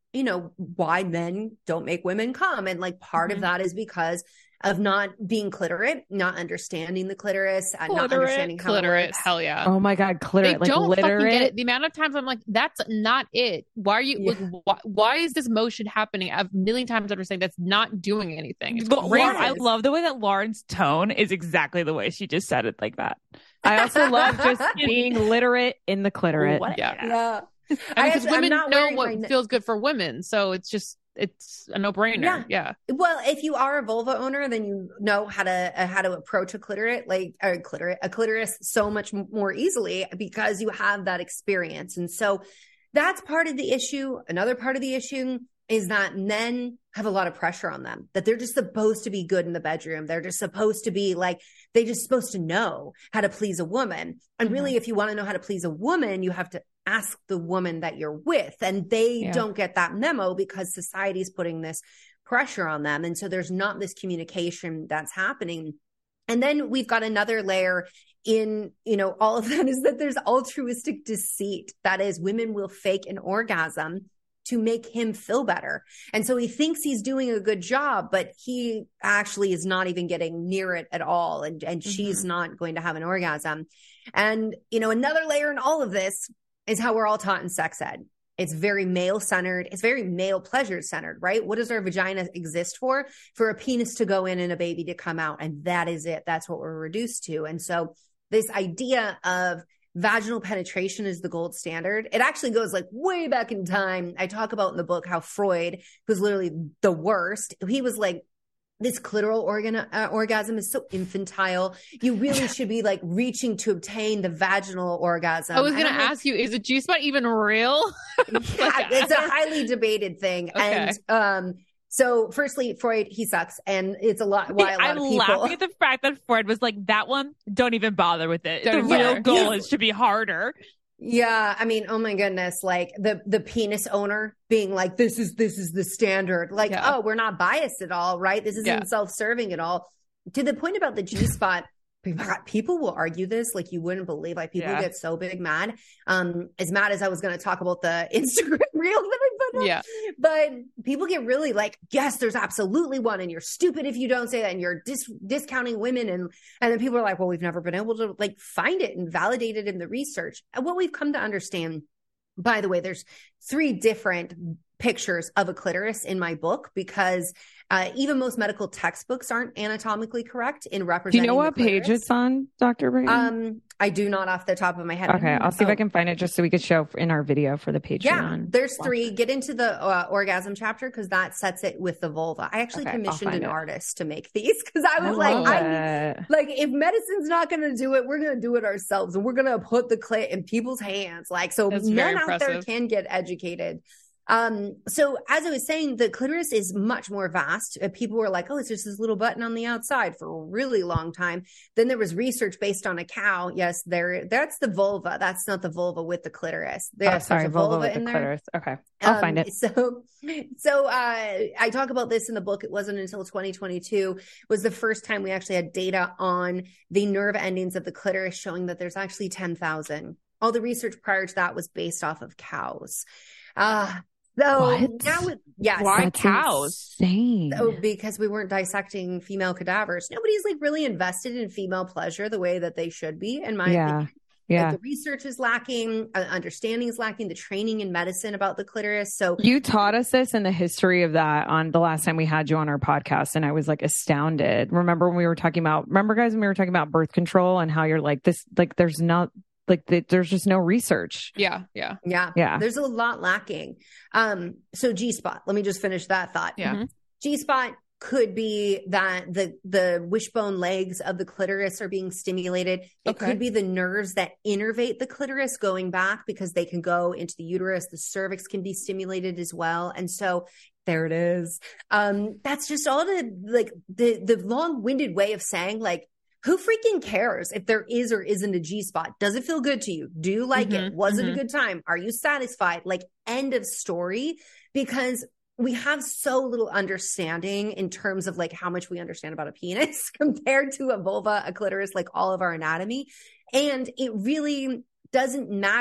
you know, why men don't make women come. And like part mm-hmm. of that is because of not being clitorate, not understanding the clitoris, uh, not understanding how clitorate, it works. Hell yeah. Oh my God, clitorate. They like don't literate. fucking get it. The amount of times I'm like, that's not it. Why are you, yeah. like, why, why is this motion happening? I've a million times under saying that's not doing anything. It's but Lauren, I love the way that Lauren's tone is exactly the way she just said it like that. I also love just being literate in the clitorate. What? Yeah. Yeah. I mean, because women know what my... feels good for women. So it's just, it's a no-brainer. Yeah. yeah. Well, if you are a vulva owner, then you know how to uh, how to approach a clitoris, like a clitoris, a clitoris so much more easily because you have that experience. And so that's part of the issue. Another part of the issue is that men have a lot of pressure on them, that they're just supposed to be good in the bedroom. They're just supposed to be like, they're just supposed to know how to please a woman. And really, mm-hmm. if you want to know how to please a woman, you have to ask the woman that you're with. And they yeah. don't get that memo because society is putting this pressure on them. And so there's not this communication that's happening. And then we've got another layer in, you know, all of that is that there's altruistic deceit. That is, women will fake an orgasm to make him feel better. And so he thinks he's doing a good job, but he actually is not even getting near it at all. And, and mm-hmm. she's not going to have an orgasm. And, you know, another layer in all of this is how we're all taught in sex ed. It's very male centered. It's very male pleasure centered, right? What does our vagina exist for? For a penis to go in and a baby to come out. And that is it. That's what we're reduced to. And so this idea of vaginal penetration is the gold standard. It actually goes like way back in time. I talk about in the book how Freud was literally the worst. He was like, this clitoral organ, uh, orgasm is so infantile. You really should be like reaching to obtain the vaginal orgasm. I was going to ask like, you, is a G-spot even real? Yeah, it's a highly debated thing. Okay. And um, so firstly, Freud, he sucks. And it's a lot why a lot I'm of people. laughing at the fact that Freud was like, that one, don't even bother with it. Don't the real matter. goal yeah. is to be harder. Yeah. I mean, oh my goodness. Like the, the penis owner being like, this is, this is the standard. Like, yeah. oh, we're not biased at all, right? This isn't yeah. self-serving at all. To the point about the G-spot, people will argue this like you wouldn't believe. Like people yeah. get so big mad. Um, as mad as I was going to talk about the Instagram reel that I put up. Yeah. But people get really like, yes, there's absolutely one. And you're stupid if you don't say that. And you're dis- discounting women. And, and then people are like, well, we've never been able to like find it and validate it in the research. And what we've come to understand, by the way, there's three different pictures of a clitoris in my book because uh, even most medical textbooks aren't anatomically correct in representing. Do you know what page it's on, Doctor Brayton? Um, I do not off the top of my head. Okay, I'll see oh. if I can find it just so we could show in our video for the Patreon. Yeah, there's three. Get into the uh, orgasm chapter because that sets it with the vulva. I actually okay, commissioned an it. artist to make these because I was I like, I, like if medicine's not going to do it, we're going to do it ourselves, and we're going to put the clit in people's hands. Like so, That's men out there can get educated. Um, so as I was saying, the clitoris is much more vast. Uh, people were like, oh, it's just this little button on the outside for a really long time. Then there was research based on a cow. Yes, there, that's the vulva. That's not the vulva with the clitoris. There's, oh, sorry, there's a vulva, vulva with in the there. Clitoris. Okay. I'll um, find it. So, so, uh, I talk about this in the book. It wasn't until twenty twenty-two was the first time we actually had data on the nerve endings of the clitoris showing that there's actually ten thousand. All the research prior to that was based off of cows. Uh, So what? now, with, yes, why That's cows? Insane. So because we weren't dissecting female cadavers, nobody's like really invested in female pleasure the way that they should be. In my yeah. opinion, yeah, like the research is lacking, uh, understanding is lacking, the training in medicine about the clitoris. So you taught us this and the history of that on the last time we had you on our podcast, and I was like astounded. Remember when we were talking about? Remember, guys, when we were talking about birth control and how you're like this, like there's not. Like the, there's just no research. Yeah. Yeah. Yeah. Yeah. There's a lot lacking. Um, so G-spot, let me just finish that thought. Yeah. Mm-hmm. G-spot could be that the, the wishbone legs of the clitoris are being stimulated. It okay. could be the nerves that innervate the clitoris going back because they can go into the uterus. The cervix can be stimulated as well. And so there it is. Um, that's just all the, like the, the long-winded way of saying like, who freaking cares if there is or isn't a G-spot? Does it feel good to you? Do you like mm-hmm, it? Was mm-hmm. it a good time? Are you satisfied? Like end of story, because we have so little understanding in terms of like how much we understand about a penis compared to a vulva, a clitoris, like all of our anatomy. And it really doesn't matter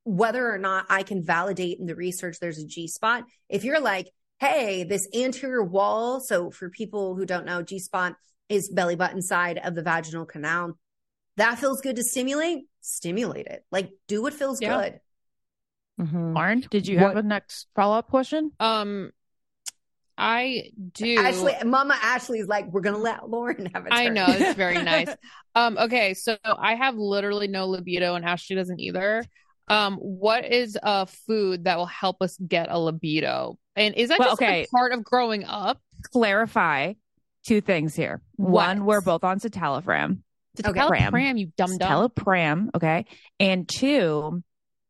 whether or not I can validate in the research there's a G spot. If you're like, hey, this anterior wall, so for people who don't know, G spot is belly button side of the vaginal canal. That feels good to stimulate, stimulate it. Like, do what feels yeah. good. Mm-hmm. Lauren, did you have what? a next follow-up question? Um, I do. Ashley, Mama Ashley's like, we're going to let Lauren have it. I know. It's very nice. um, okay. So I have literally no libido and Ashley doesn't either. Um, what is a food that will help us get a libido? And is that well, just okay. a part of growing up? Clarify two things here. What? One, we're both on citalopram. Citalopram, okay. you dumb dumb. Citalopram, okay. And two,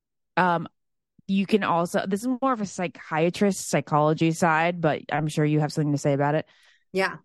um, you can also, this is more of a psychiatrist psychology side, but I'm sure you have something to say about it. Yeah.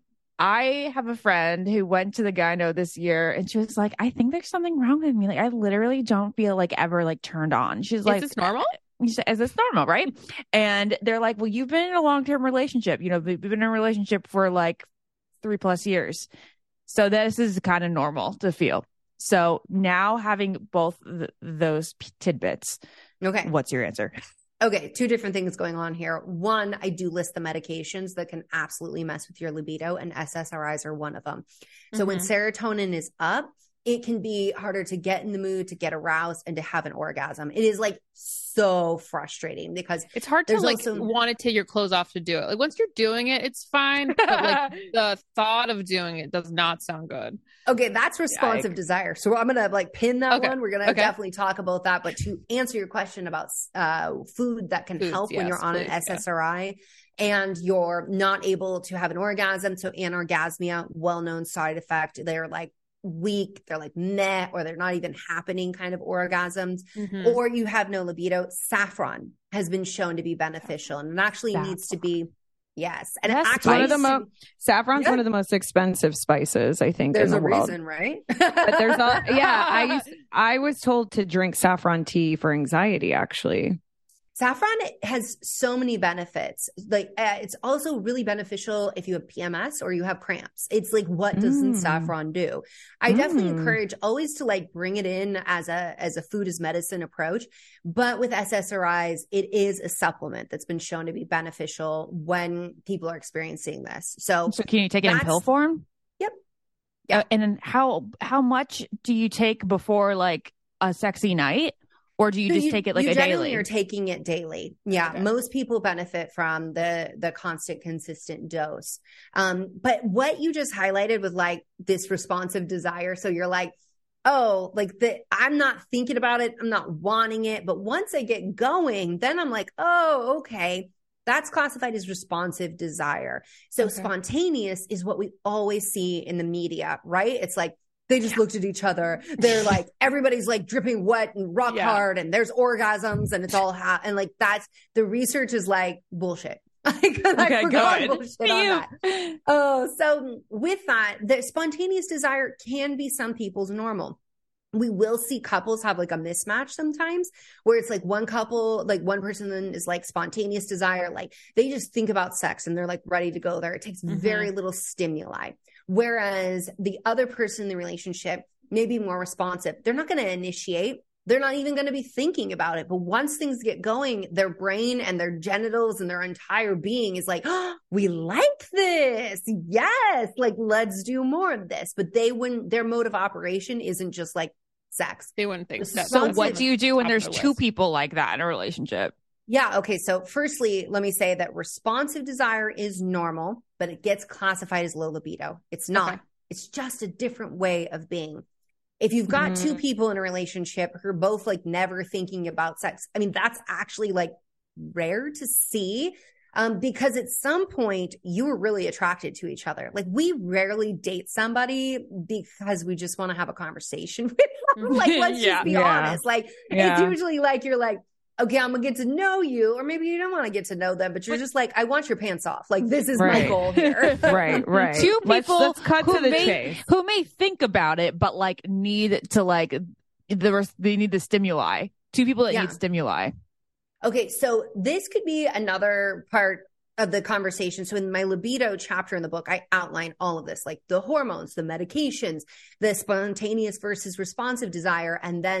I have a friend who went to the gyno this year and she was like, I think there's something wrong with me. Like, I literally don't feel like ever like turned on. She's like, is this normal? Is this normal? Right. And they're like, well, you've been in a long-term relationship. You know, we've been in a relationship for like three plus years. So this is kind of normal to feel. So now having both th- those p- tidbits. Okay. What's your answer? Okay. Two different things going on here. One, I do list the medications that can absolutely mess with your libido, and S S R Is are one of them. So mm-hmm. when serotonin is up, it can be harder to get in the mood, to get aroused, and to have an orgasm. It is like so frustrating because it's hard to like also... want to take your clothes off to do it. Like once you're doing it, it's fine. But like the thought of doing it does not sound good. Okay. That's responsive Yikes. desire. So I'm going to like pin that okay. one. We're going to okay. definitely talk about that. But to answer your question about uh, food that can Foods, help yes, when you're on please, an S S R I yeah. and you're not able to have an orgasm. So anorgasmia, well-known side effect. They're like, weak, they're like meh, or they're not even happening kind of orgasms, mm-hmm. or you have no libido. Saffron has been shown to be beneficial, and it actually saffron. needs to be yes. And yes, it actually one of the most saffron's yeah. one of the most expensive spices, I think. There's in the a world. reason, right? But there's not. Yeah, I used, I was told to drink saffron tea for anxiety. Actually, saffron has so many benefits. Like uh, it's also really beneficial if you have P M S or you have cramps. It's like, what doesn't mm. saffron do? I mm. definitely encourage always to like bring it in as a, as a food as medicine approach. But with S S R Is, it is a supplement that's been shown to be beneficial when people are experiencing this. So, so can you take it in pill form? Yep. Yeah. Uh, and then how, how much do you take before like a sexy night? Or do you just you, take it like you a daily? Generally, you're taking it daily. Yeah, okay. Most people benefit from the the constant, consistent dose. Um, but what you just highlighted with like this responsive desire, so you're like, oh, like the I'm not thinking about it, I'm not wanting it, but once I get going, then I'm like, oh, okay, that's classified as responsive desire. So okay. Spontaneous is what we always see in the media, right? It's like, they just yeah. looked at each other. They're like, everybody's like dripping wet and rock yeah. hard and there's orgasms and it's all ha- and like, that's the research is like bullshit. Like, okay, I forgot bullshit on that. Oh, so with that, the spontaneous desire can be some people's normal. We will see couples have like a mismatch sometimes where it's like one couple, like one person then is like spontaneous desire. Like they just think about sex and they're like ready to go there. It takes mm-hmm. very little stimuli. Whereas the other person in the relationship may be more responsive. They're not going to initiate. They're not even going to be thinking about it. But once things get going, their brain and their genitals and their entire being is like, oh, we like this. Yes. Like, let's do more of this. But they wouldn't, their mode of operation isn't just like sex. They wouldn't think that. So what do you do when there's two people like that in a relationship? Yeah. Okay. So firstly, let me say that responsive desire is normal, but it gets classified as low libido. It's not. Okay. It's just a different way of being. If you've got mm. two people in a relationship who are both like never thinking about sex, I mean, that's actually like rare to see um, because at some point you were really attracted to each other. Like we rarely date somebody because we just want to have a conversation with them. Like, let's yeah. just be yeah. honest. Like yeah. it's usually like, you're like, okay, I'm gonna get to know you, or maybe you don't want to get to know them, but you're just like, I want your pants off. Like, this is right. my goal here. right, right. Two people let's, let's cut who to the may, chase. who may think about it, but like need to like the they need the stimuli. Two people that yeah. need stimuli. Okay, so this could be another part of the conversation. So in my libido chapter in the book, I outline all of this, like the hormones, the medications, the spontaneous versus responsive desire, and then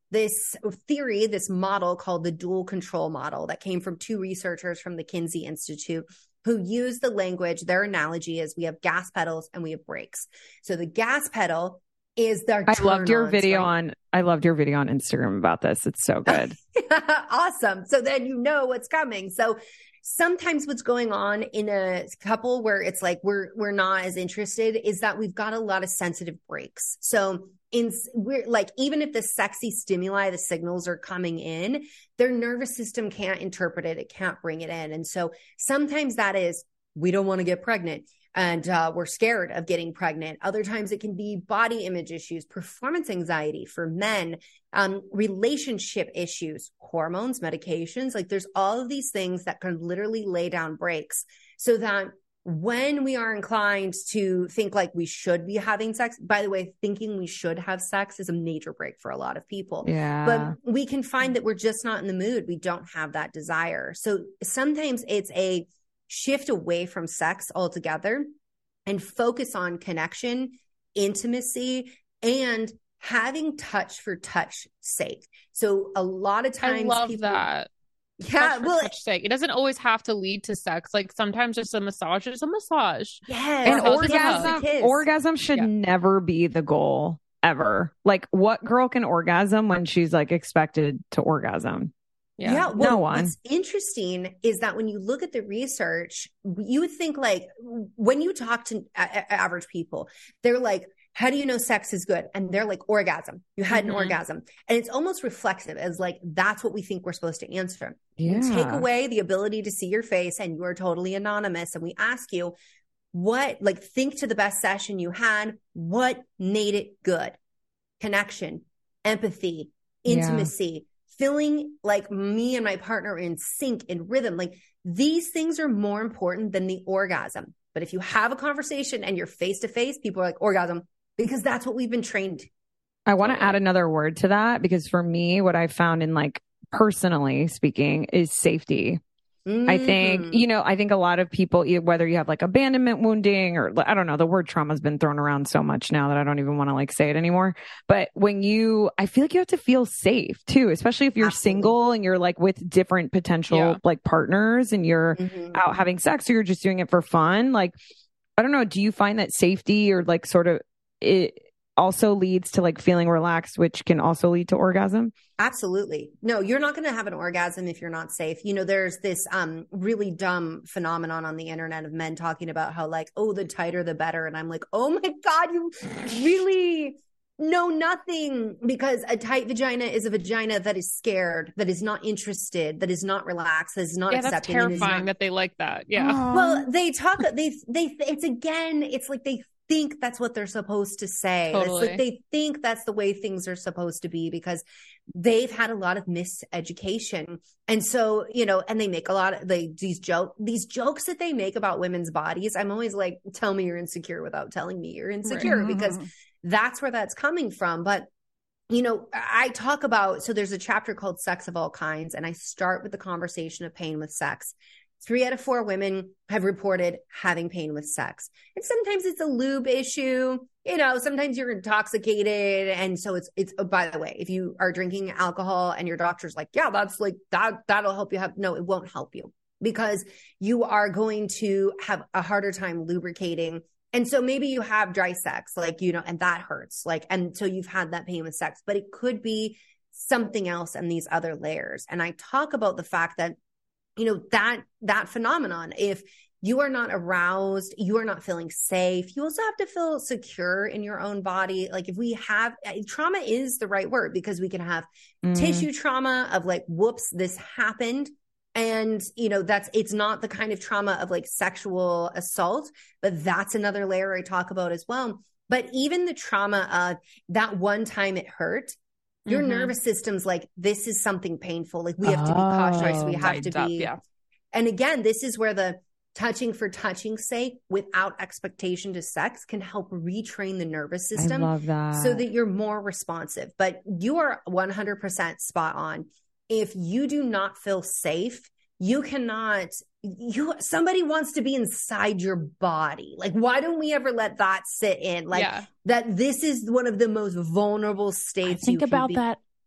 this theory, this model called the dual control model that came from two researchers from the Kinsey Institute who used the language. Their analogy is we have gas pedals and we have brakes. So the gas pedal is their I loved your video right? on I loved your video on Instagram about this. It's so good. Awesome. So then you know what's coming. So sometimes what's going on in a couple where it's like we're we're not as interested is that we've got a lot of sensitive brakes. So in we're like, even if the sexy stimuli, the signals are coming in, their nervous system can't interpret it. It can't bring it in. And so sometimes that is, we don't want to get pregnant and uh, we're scared of getting pregnant. Other times it can be body image issues, performance anxiety for men, um, relationship issues, hormones, medications. Like there's all of these things that can literally lay down brakes so that when we are inclined to think like we should be having sex, by the way, thinking we should have sex is a major break for a lot of people. Yeah. But we can find that we're just not in the mood. We don't have that desire. So sometimes it's a shift away from sex altogether and focus on connection, intimacy, and having touch for touch sake. So a lot of times I love people, that. Yeah, touch well, touch sake. It doesn't always have to lead to sex. Like sometimes just a massage is a massage. Yes, and orgasm, orgasm should yeah. never be the goal ever. Like, what girl can orgasm when she's like expected to orgasm? Yeah, yeah well, no one. What's interesting is that when you look at the research, you would think like when you talk to a- average people, they're like, how do you know sex is good? And they're like, orgasm. You had mm-hmm. an orgasm. And it's almost reflexive as like, that's what we think we're supposed to answer. Yeah. You take away the ability to see your face and you are totally anonymous. And we ask you, what, like, think to the best session you had. What made it good? Connection, empathy, intimacy, yeah. feeling like me and my partner are in sync, in rhythm. Like these things are more important than the orgasm. But if you have a conversation and you're face to face, people are like, orgasm. Because that's what we've been trained. I want to add another word to that because for me, what I found in like personally speaking is safety. Mm-hmm. I think, you know, I think a lot of people, whether you have like abandonment wounding or I don't know, the word trauma has been thrown around so much now that I don't even want to like say it anymore. But when you, I feel like you have to feel safe too, especially if you're Absolutely. single and you're like with different potential yeah. like partners and you're mm-hmm. out having sex or you're just doing it for fun. Like, I don't know. Do you find that safety or like sort of it also leads to like feeling relaxed, which can also lead to orgasm? Absolutely. No, you're not going to have an orgasm if you're not safe. You know, there's this um really dumb phenomenon on the internet of men talking about how like, oh, the tighter, the better. And I'm like, oh my God, you really know nothing, because a tight vagina is a vagina that is scared, that is not interested, that is not relaxed, that is not yeah, accepting. That's terrifying not... that they like that. Yeah. Aww. Well, they talk, they, they, it's again, it's like they think that's what they're supposed to say. Totally. It's like they think that's the way things are supposed to be because they've had a lot of miseducation. And so, you know, and they make a lot of like these joke, these jokes that they make about women's bodies. I'm always like, tell me you're insecure without telling me you're insecure, right. because that's where that's coming from. But, you know, I talk about, so there's a chapter called Sex of All Kinds, and I start with the conversation of pain with sex. Three out of four women have reported having pain with sex. And sometimes it's a lube issue. You know, sometimes you're intoxicated. And so it's, it's, oh, by the way, if you are drinking alcohol and your doctor's like, yeah, that's like, that, that'll help you have, no, it won't help you because you are going to have a harder time lubricating. And so maybe you have dry sex, like, you know, and that hurts. Like, and so you've had that pain with sex, but it could be something else in these other layers. And I talk about the fact that, you know, that, that phenomenon, if you are not aroused, you are not feeling safe, you also have to feel secure in your own body. Like if we have trauma is the right word because we can have mm. tissue trauma of like, whoops, this happened. And, you know, that's, it's not the kind of trauma of like sexual assault, but that's another layer I talk about as well. But even the trauma of that one time it hurt, your mm-hmm. nervous system's like, this is something painful. Like we have to be cautious. We have to be. Up, yeah. And again, this is where the touching for touching's sake without expectation to sex can help retrain the nervous system. I love that. So that you're more responsive. But you are one hundred percent spot on. If you do not feel safe, you cannot, you, somebody wants to be inside your body. Like, why don't we ever let that sit in? Like yeah. that this is one of the most vulnerable states. I think you about be. that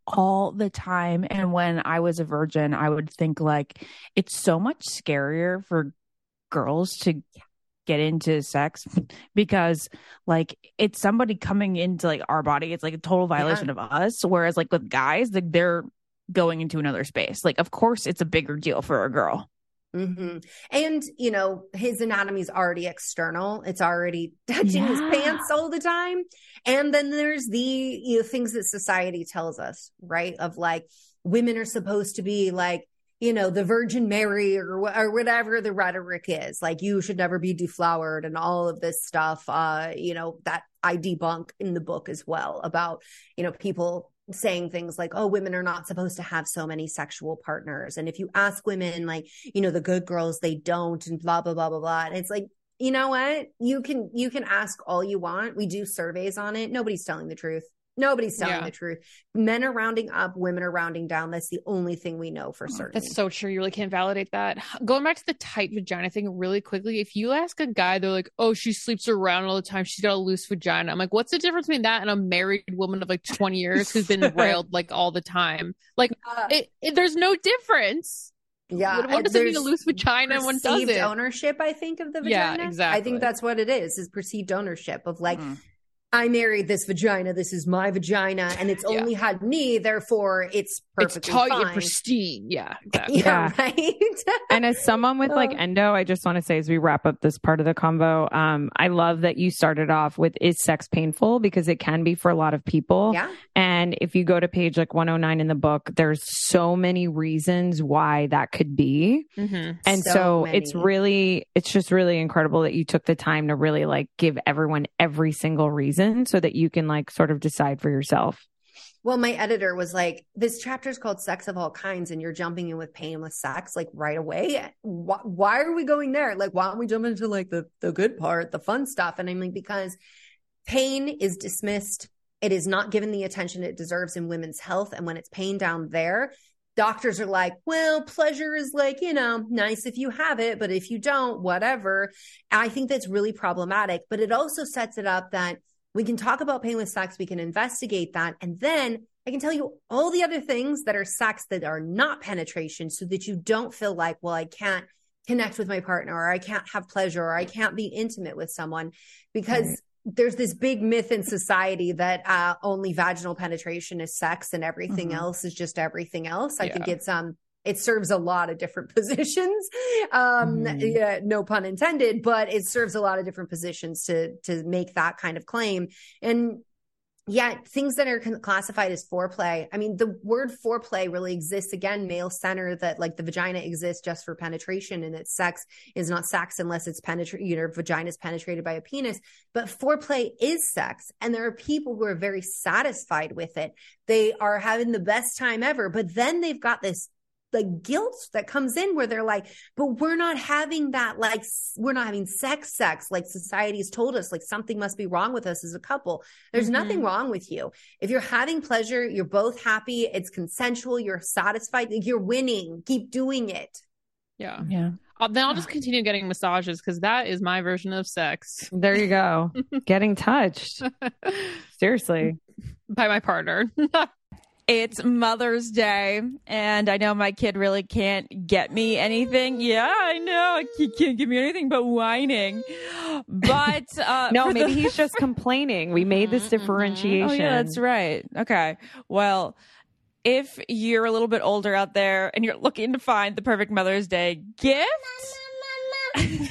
all the time. And when I was a virgin, I would think like it's so much scarier for girls to get into sex because like it's somebody coming into like our body. It's like a total violation yeah. of us. Whereas like with guys, like they're going into another space. Like, of course, it's a bigger deal for a girl. Mm-hmm. And, you know, his anatomy is already external. It's already touching yeah. his pants all the time. And then there's the, you know, things that society tells us, right? Of like, women are supposed to be like, you know, the Virgin Mary or, or whatever the rhetoric is. Like, you should never be deflowered and all of this stuff, uh, you know, that I debunk in the book as well about, you know, people saying things like, oh, women are not supposed to have so many sexual partners. And if you ask women, like, you know, the good girls, they don't, and blah, blah, blah, blah, blah. And it's like, you know what? You can, you can ask all you want. We do surveys on it. Nobody's telling the truth. Nobody's telling yeah. the truth. Men are rounding up, women are rounding down. That's the only thing we know for certain. That's so true. You really can't validate that. Going back to the tight vagina thing really quickly, if you ask a guy, they're like, oh, she sleeps around all the time, she's got a loose vagina. I'm like, what's the difference between that and a married woman of like twenty years who's been railed like all the time? Like, uh, it, it, there's no difference. Yeah. What, what does it mean a loose vagina and one doesn't? Perceived ownership, I think, of the vagina. Yeah, exactly. I think that's what it is, is perceived ownership of like, mm. I married this vagina. This is my vagina, and it's only yeah. had me. Therefore, it's perfectly it's tight fine. and pristine. Yeah, exactly. yeah, yeah. Right. And as someone with like endo, I just want to say as we wrap up this part of the convo, um, I love that you started off with "Is sex painful?" because it can be for a lot of people. Yeah. And if you go to page like one oh nine in the book, there's so many reasons why that could be. Mm-hmm. And so, so it's really, it's just really incredible that you took the time to really like give everyone every single reason, so that you can like sort of decide for yourself. Well, my editor was like, this chapter is called Sex of All Kinds, and you're jumping in with painless sex like right away. Why, why are we going there? Like, why don't we jump into like the, the good part, the fun stuff? And I'm like, because pain is dismissed. It is not given the attention it deserves in women's health. And when it's pain down there, doctors are like, well, pleasure is like, you know, nice if you have it, but if you don't, whatever. I think that's really problematic, but it also sets it up that we can talk about painless sex. We can investigate that. And then I can tell you all the other things that are sex that are not penetration, so that you don't feel like, well, I can't connect with my partner, or I can't have pleasure, or I can't be intimate with someone, because right. there's this big myth in society that uh, only vaginal penetration is sex and everything mm-hmm. else is just everything else. I yeah. think it's, um, it serves a lot of different positions. Um, mm-hmm. yeah, no pun intended, but it serves a lot of different positions to, to make that kind of claim. And yeah, things that are classified as foreplay. I mean, the word foreplay really exists, again, male center, that like the vagina exists just for penetration, and that sex is not sex unless it's penetrated, you know, vagina is penetrated by a penis. But foreplay is sex. And there are people who are very satisfied with it. They are having the best time ever, but then they've got this like guilt that comes in where they're like, but we're not having that, like, we're not having sex, sex, like society's told us, like something must be wrong with us as a couple. There's mm-hmm. nothing wrong with you. If you're having pleasure, you're both happy, it's consensual, you're satisfied, you're winning, keep doing it. Yeah. Yeah. Uh, then I'll just continue getting massages, because that is my version of sex. There you go. Getting touched. Seriously. By my partner. It's Mother's Day, and I know my kid really can't get me anything. Yeah, I know. He can't give me anything but whining. But uh, no, maybe the- he's just complaining. We made this differentiation. Oh, yeah, that's right. Okay. Well, if you're a little bit older out there and you're looking to find the perfect Mother's Day gift, exactly.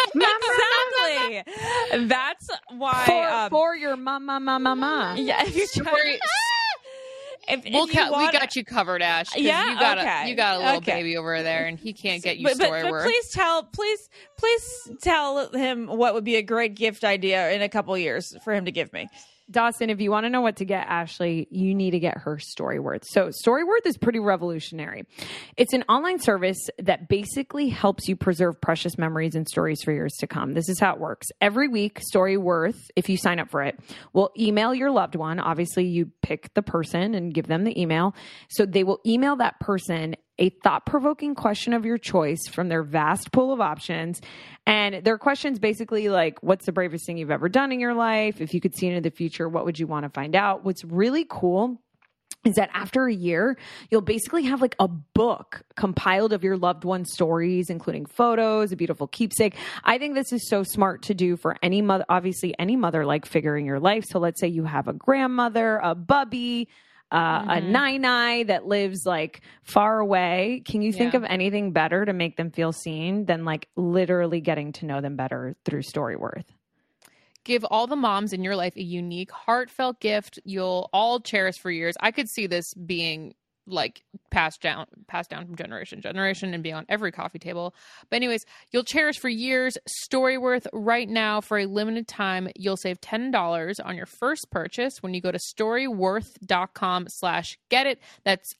That's why for, um, for your mama, mama, mama. Yeah, if you're trying. If, we'll if ca- wanna... we got you covered, Ash. Yeah, you got okay. a you got a little okay. baby over there, and he can't get you but, story but, but worth. Please tell, please, please tell him what would be a great gift idea in a couple years for him to give me. Dawson, if you want to know what to get Ashley, you need to get her Storyworth. So Storyworth is pretty revolutionary. It's an online service that basically helps you preserve precious memories and stories for years to come. This is how it works. Every week, Storyworth, if you sign up for it, will email your loved one. Obviously, you pick the person and give them the email. So they will email that person a thought-provoking question of your choice from their vast pool of options. And their questions basically like, what's the bravest thing you've ever done in your life? If you could see into the future, what would you want to find out? What's really cool is that after a year, you'll basically have like a book compiled of your loved one's stories, including photos, a beautiful keepsake. I think this is so smart to do for any mother, obviously any mother like figuring your life. So let's say you have a grandmother, a bubby, uh, mm-hmm. a nai-nai that lives like far away. Can you think yeah. of anything better to make them feel seen than like literally getting to know them better through Storyworth? Give all the moms in your life a unique, heartfelt gift you'll all cherish for years. I could see this being like passed down, passed down from generation to generation and being on every coffee table. But anyways, you'll cherish for years. Storyworth right now for a limited time. You'll save ten dollars on your first purchase when you go to storyworth.com slash get it. That's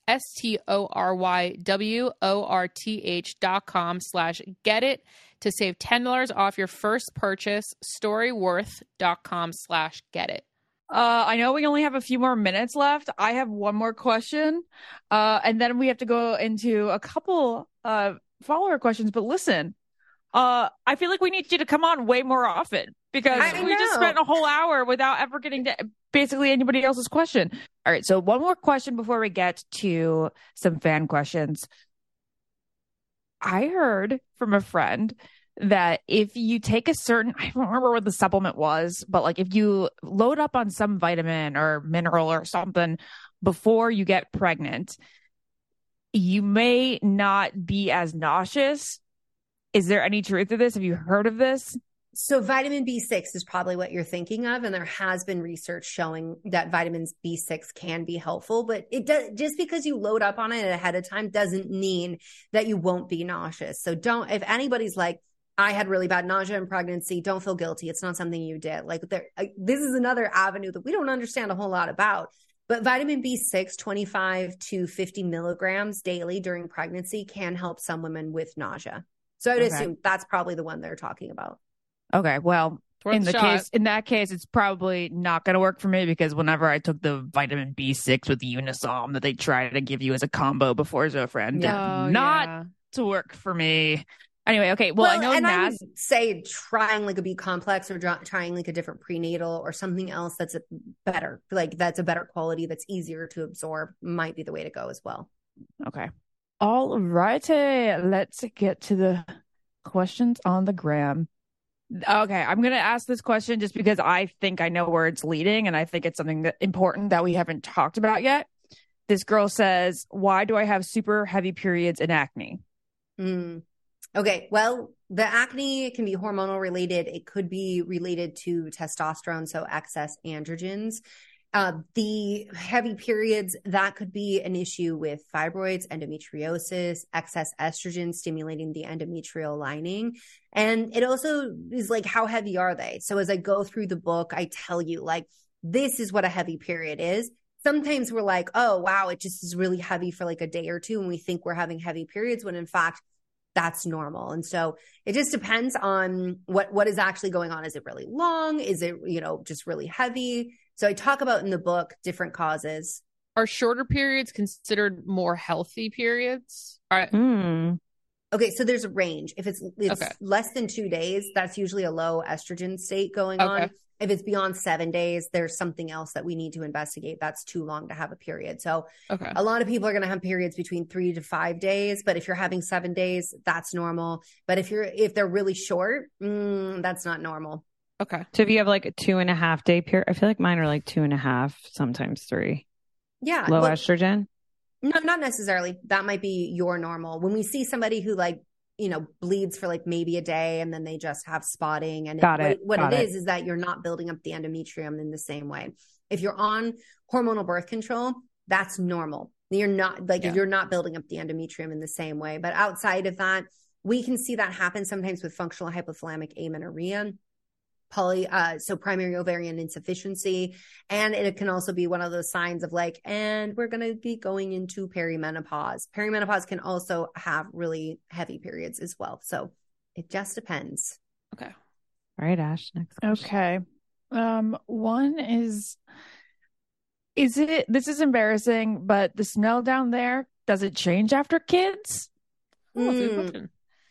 S-T-O-R-Y-W-O-R-T-H dot com slash get it to save ten dollars off your first purchase. Storyworth.com slash get it. Uh, I know we only have a few more minutes left. I have one more question. Uh, and then we have to go into a couple uh, follower questions. But listen, uh, I feel like we need you to come on way more often because I we know. just spent a whole hour without ever getting to basically anybody else's question. All right. So one more question before we get to some fan questions. I heard from a friend that if you take a certain, I don't remember what the supplement was, but like if you load up on some vitamin or mineral or something before you get pregnant, you may not be as nauseous. Is there any truth to this? Have you heard of this? So vitamin B six is probably what you're thinking of. And there has been research showing that vitamins B six can be helpful, but it does, just because you load up on it ahead of time doesn't mean that you won't be nauseous. So don't, if anybody's like, I had really bad nausea in pregnancy, don't feel guilty. It's not something you did. Like there, this is another avenue that we don't understand a whole lot about. But vitamin B six, twenty-five to fifty milligrams daily during pregnancy can help some women with nausea. So I would okay. assume that's probably the one they're talking about. Okay, well, in the shot. case, in that case, it's probably not going to work for me because whenever I took the vitamin B six with Unisom that they try to give you as a combo before Zofran, yeah. did oh, not yeah. to work for me. Anyway, okay. Well, well I know and Nas- I would say trying like a B complex or trying like a different prenatal or something else that's a better, like that's a better quality, that's easier to absorb might be the way to go as well. Okay. All righty. Let's get to the questions on the gram. Okay, I'm going to ask this question just because I think I know where it's leading and I think it's something that important that we haven't talked about yet. This girl says, why do I have super heavy periods and acne? Mm. Okay, well, the acne can be hormonal related. It could be related to testosterone, so excess androgens. Uh, the heavy periods, that could be an issue with fibroids, endometriosis, excess estrogen stimulating the endometrial lining. And it also is like, how heavy are they? So as I go through the book, I tell you, like, this is what a heavy period is. Sometimes we're like, oh, wow, it just is really heavy for like a day or two. And we think we're having heavy periods when in fact, that's normal. And so it just depends on what, what is actually going on. Is it really long? Is it, you know, just really heavy? So I talk about in the book different causes. Are shorter periods considered more healthy periods? All right. Mm. Okay, so there's a range. If it's, it's okay. less than two days, that's usually a low estrogen state going okay. on. If it's beyond seven days, there's something else that we need to investigate. That's too long to have a period. So okay. a lot of people are going to have periods between three to five days. But if you're having seven days, that's normal. But if you're if they're really short, mm, that's not normal. Okay. So if you have like a two and a half day period, I feel like mine are like two and a half, sometimes three. Yeah. Low well, estrogen? No, not necessarily. That might be your normal. When we see somebody who like, you know, bleeds for like maybe a day and then they just have spotting. And Got it, it. what, what Got it it is, is that you're not building up the endometrium in the same way. If you're on hormonal birth control, that's normal. You're not like, yeah. you're not building up the endometrium in the same way. But outside of that, we can see that happen sometimes with functional hypothalamic amenorrhea. Poly, uh, so primary ovarian insufficiency. And it can also be one of those signs of like, and we're going to be going into perimenopause. Perimenopause can also have really heavy periods as well. So it just depends. Okay. All right, Ash, next question. Okay. Um, one is, is it, this is embarrassing, but the smell down there, does it change after kids? Oh, that's a good question.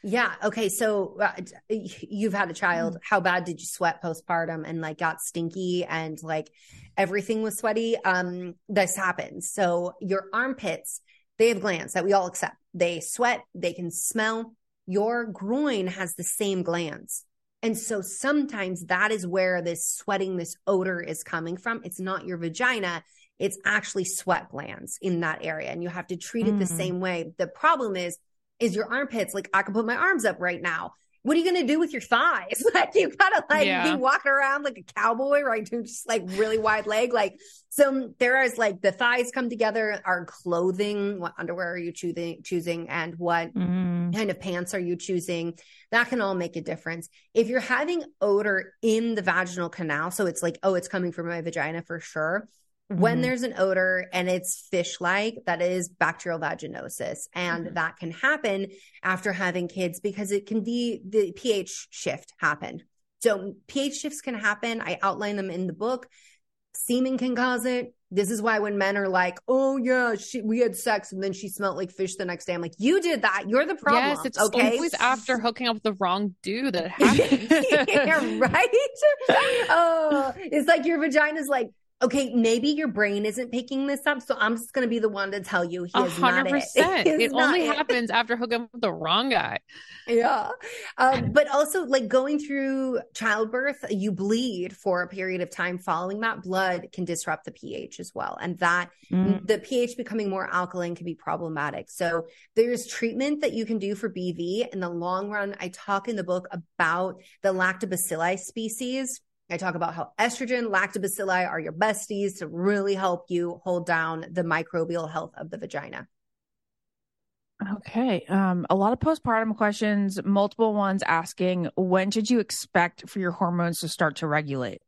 Yeah. Okay. So uh, you've had a child. Mm. How bad did you sweat postpartum and like got stinky and like everything was sweaty? Um, this happens. So your armpits, they have glands that we all accept. They sweat, they can smell. Your groin has the same glands. And so sometimes that is where this sweating, this odor is coming from. It's not your vagina. It's actually sweat glands in that area. And you have to treat it mm. the same way. The problem is, is your armpits. Like I can put my arms up right now. What are you going to do with your thighs? Like you gotta like yeah. be walking around like a cowboy, right? Just like really wide leg. Like, so there is like the thighs come together, our clothing, what underwear are you choosing, choosing and what mm-hmm. kind of pants are you choosing? That can all make a difference. If you're having odor in the vaginal canal, so it's like, oh, it's coming from my vagina for sure. When mm-hmm. there's an odor and it's fish-like, that is bacterial vaginosis. And mm-hmm. that can happen after having kids because it can be the pH shift happened. So pH shifts can happen. I outline them in the book. Semen can cause it. This is why when men are like, oh yeah, she, we had sex and then she smelled like fish the next day. I'm like, you did that. You're the problem. Yes, it's okay? always after hooking up with the wrong dude that it happens. Yeah, right? Oh, it's like your vagina's like, okay, maybe your brain isn't picking this up, so I'm just going to be the one to tell you he is not it. It, it only it. happens after hooking up with the wrong guy. Yeah. Um, but also like going through childbirth, you bleed for a period of time following that. Blood can disrupt the pH as well. And that mm. the pH becoming more alkaline can be problematic. So there's treatment that you can do for B V. In the long run, I talk in the book about the lactobacilli species. I talk about how estrogen, lactobacilli are your besties to really help you hold down the microbial health of the vagina. Okay. Um, a lot of postpartum questions, multiple ones asking, when should you expect for your hormones to start to regulate?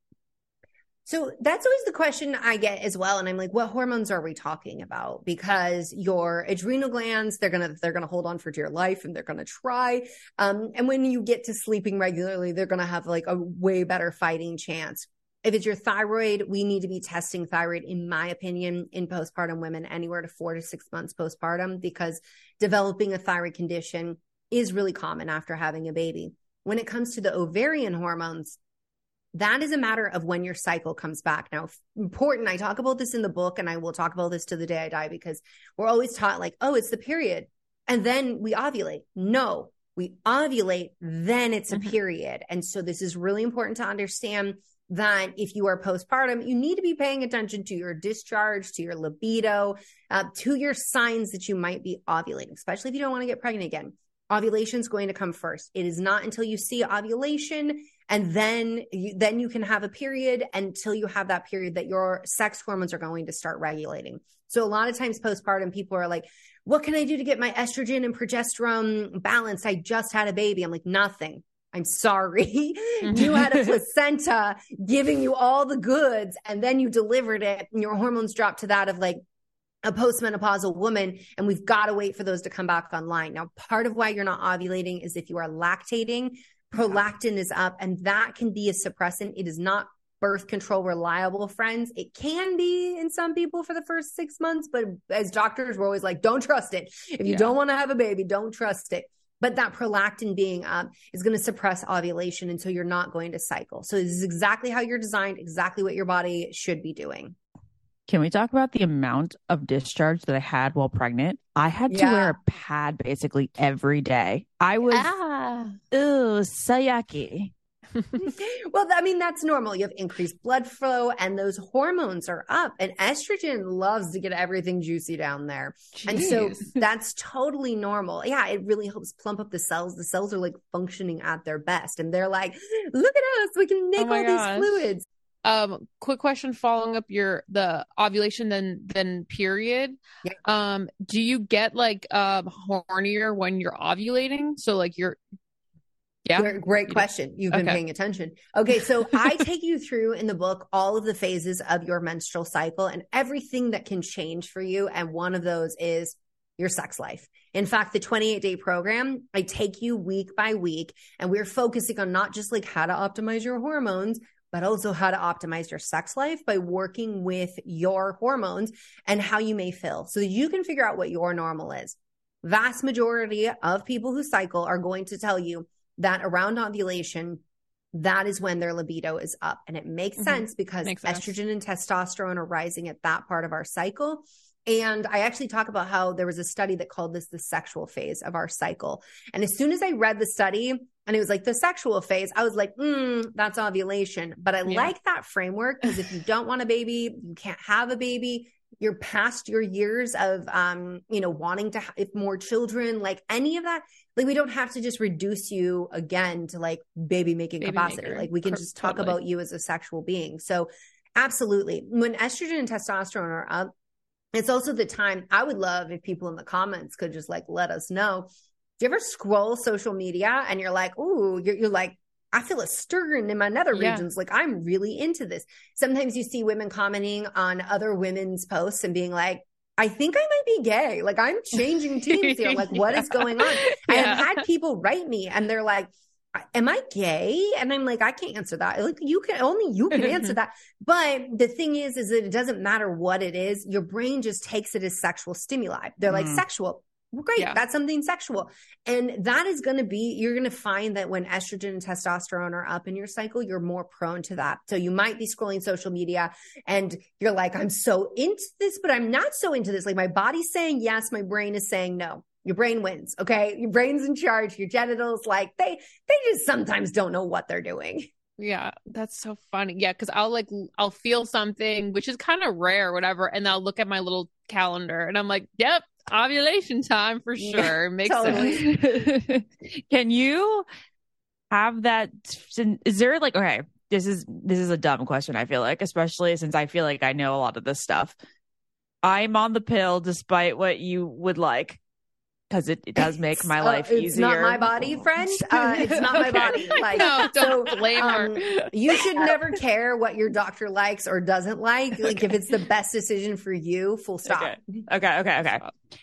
So that's always the question I get as well. And I'm like, what hormones are we talking about? Because your adrenal glands, they're going to, they're going to hold on for dear life and they're going to try. Um, and when you get to sleeping regularly, they're going to have like a way better fighting chance. If it's your thyroid, we need to be testing thyroid, in my opinion, in postpartum women anywhere to four to six months postpartum, because developing a thyroid condition is really common after having a baby. When it comes to the ovarian hormones, that is a matter of when your cycle comes back. Now, important, I talk about this in the book and I will talk about this to the day I die, because we're always taught like, oh, it's the period. And then we ovulate. No, we ovulate, then it's a mm-hmm. period. And so this is really important to understand that if you are postpartum, you need to be paying attention to your discharge, to your libido, uh, to your signs that you might be ovulating, especially if you don't want to get pregnant again. Ovulation is going to come first. It is not until you see ovulation and then you, then you can have a period, until you have that period that your sex hormones are going to start regulating. So a lot of times postpartum, people are like, what can I do to get my estrogen and progesterone balanced? I just had a baby. I'm like, nothing. I'm sorry. You had a placenta giving you all the goods and then you delivered it and your hormones dropped to that of like a postmenopausal woman, and we've got to wait for those to come back online. Now, part of why you're not ovulating is if you are lactating, prolactin is up, and that can be a suppressant. It is not birth control reliable, friends. It can be in some people for the first six months, but as doctors, we're always like, don't trust it. If you yeah. don't want to have a baby, don't trust it. But that prolactin being up is going to suppress ovulation, and so you're not going to cycle. So this is exactly how you're designed, exactly what your body should be doing. Can we talk about the amount of discharge that I had while pregnant? I had to yeah. wear a pad basically every day. I was, ah. ooh, so yucky. Well, I mean, that's normal. You have increased blood flow and those hormones are up, and estrogen loves to get everything juicy down there. Jeez. And so that's totally normal. Yeah, it really helps plump up the cells. The cells are like functioning at their best, and they're like, look at us, we can make oh all gosh. these fluids. Um, quick question following up your, the ovulation, then, then period. Yeah. Um, do you get like, um, hornier when you're ovulating? So like you're, yeah. Great, great question. You've been okay. paying attention. Okay. So I take you through in the book all of the phases of your menstrual cycle and everything that can change for you. And one of those is your sex life. In fact, the twenty-eight day program, I take you week by week, and we're focusing on not just like how to optimize your hormones, but also how to optimize your sex life by working with your hormones and how you may feel so that you can figure out what your normal is. vast majority of people who cycle are going to tell you that around ovulation, that is when their libido is up. And it makes mm-hmm. sense because makes estrogen sense. and testosterone are rising at that part of our cycle. And I actually talk about how there was a study that called this the sexual phase of our cycle. And as soon as I read the study and it was like the sexual phase, I was like, mm, that's ovulation. But I yeah. like that framework because if you don't want a baby, you can't have a baby. You're past your years of, um, you know, wanting to have more children, like any of that. Like we don't have to just reduce you again to like baby making baby capacity. Maker. Like we can just talk totally. about you as a sexual being. So absolutely. When estrogen and testosterone are up, it's also the time I would love if people in the comments could just like, let us know. Do you ever scroll social media and you're like, ooh, you're, you're like, I feel a stirring in my nether yeah. regions. Like I'm really into this. Sometimes you see women commenting on other women's posts and being like, I think I might be gay. Like I'm changing teams here. Like yeah. what is going on? Yeah. I have had people write me and they're like, am I gay? And I'm like, I can't answer that. Like you can, only you can answer that. But the thing is, is that it doesn't matter what it is. Your brain just takes it as sexual stimuli. They're mm. like sexual. Well, great. Yeah. That's something sexual. And that is going to be, you're going to find that when estrogen and testosterone are up in your cycle, you're more prone to that. So you might be scrolling social media and you're like, I'm so into this, but I'm not so into this. Like my body's saying yes. My brain is saying no. Your brain wins. Okay. Your brain's in charge. Your genitals, like they, they just sometimes don't know what they're doing. Yeah, that's so funny. Yeah, because I'll like I'll feel something, which is kind of rare, whatever, and I'll look at my little calendar and I'm like, yep, ovulation time for sure. Yeah, Makes totally. sense. Can you have that? Is there like okay, this is this is a dumb question, I feel like, especially since I feel like I know a lot of this stuff. I'm on the pill despite what you would like. Because it, it does make my life uh, it's easier. It's not my body, friend. Uh, it's not my body. Like, no, don't so, blame um, her. You should never care what your doctor likes or doesn't like. Like, if it's the best decision for you, full stop. Okay, okay, okay. okay.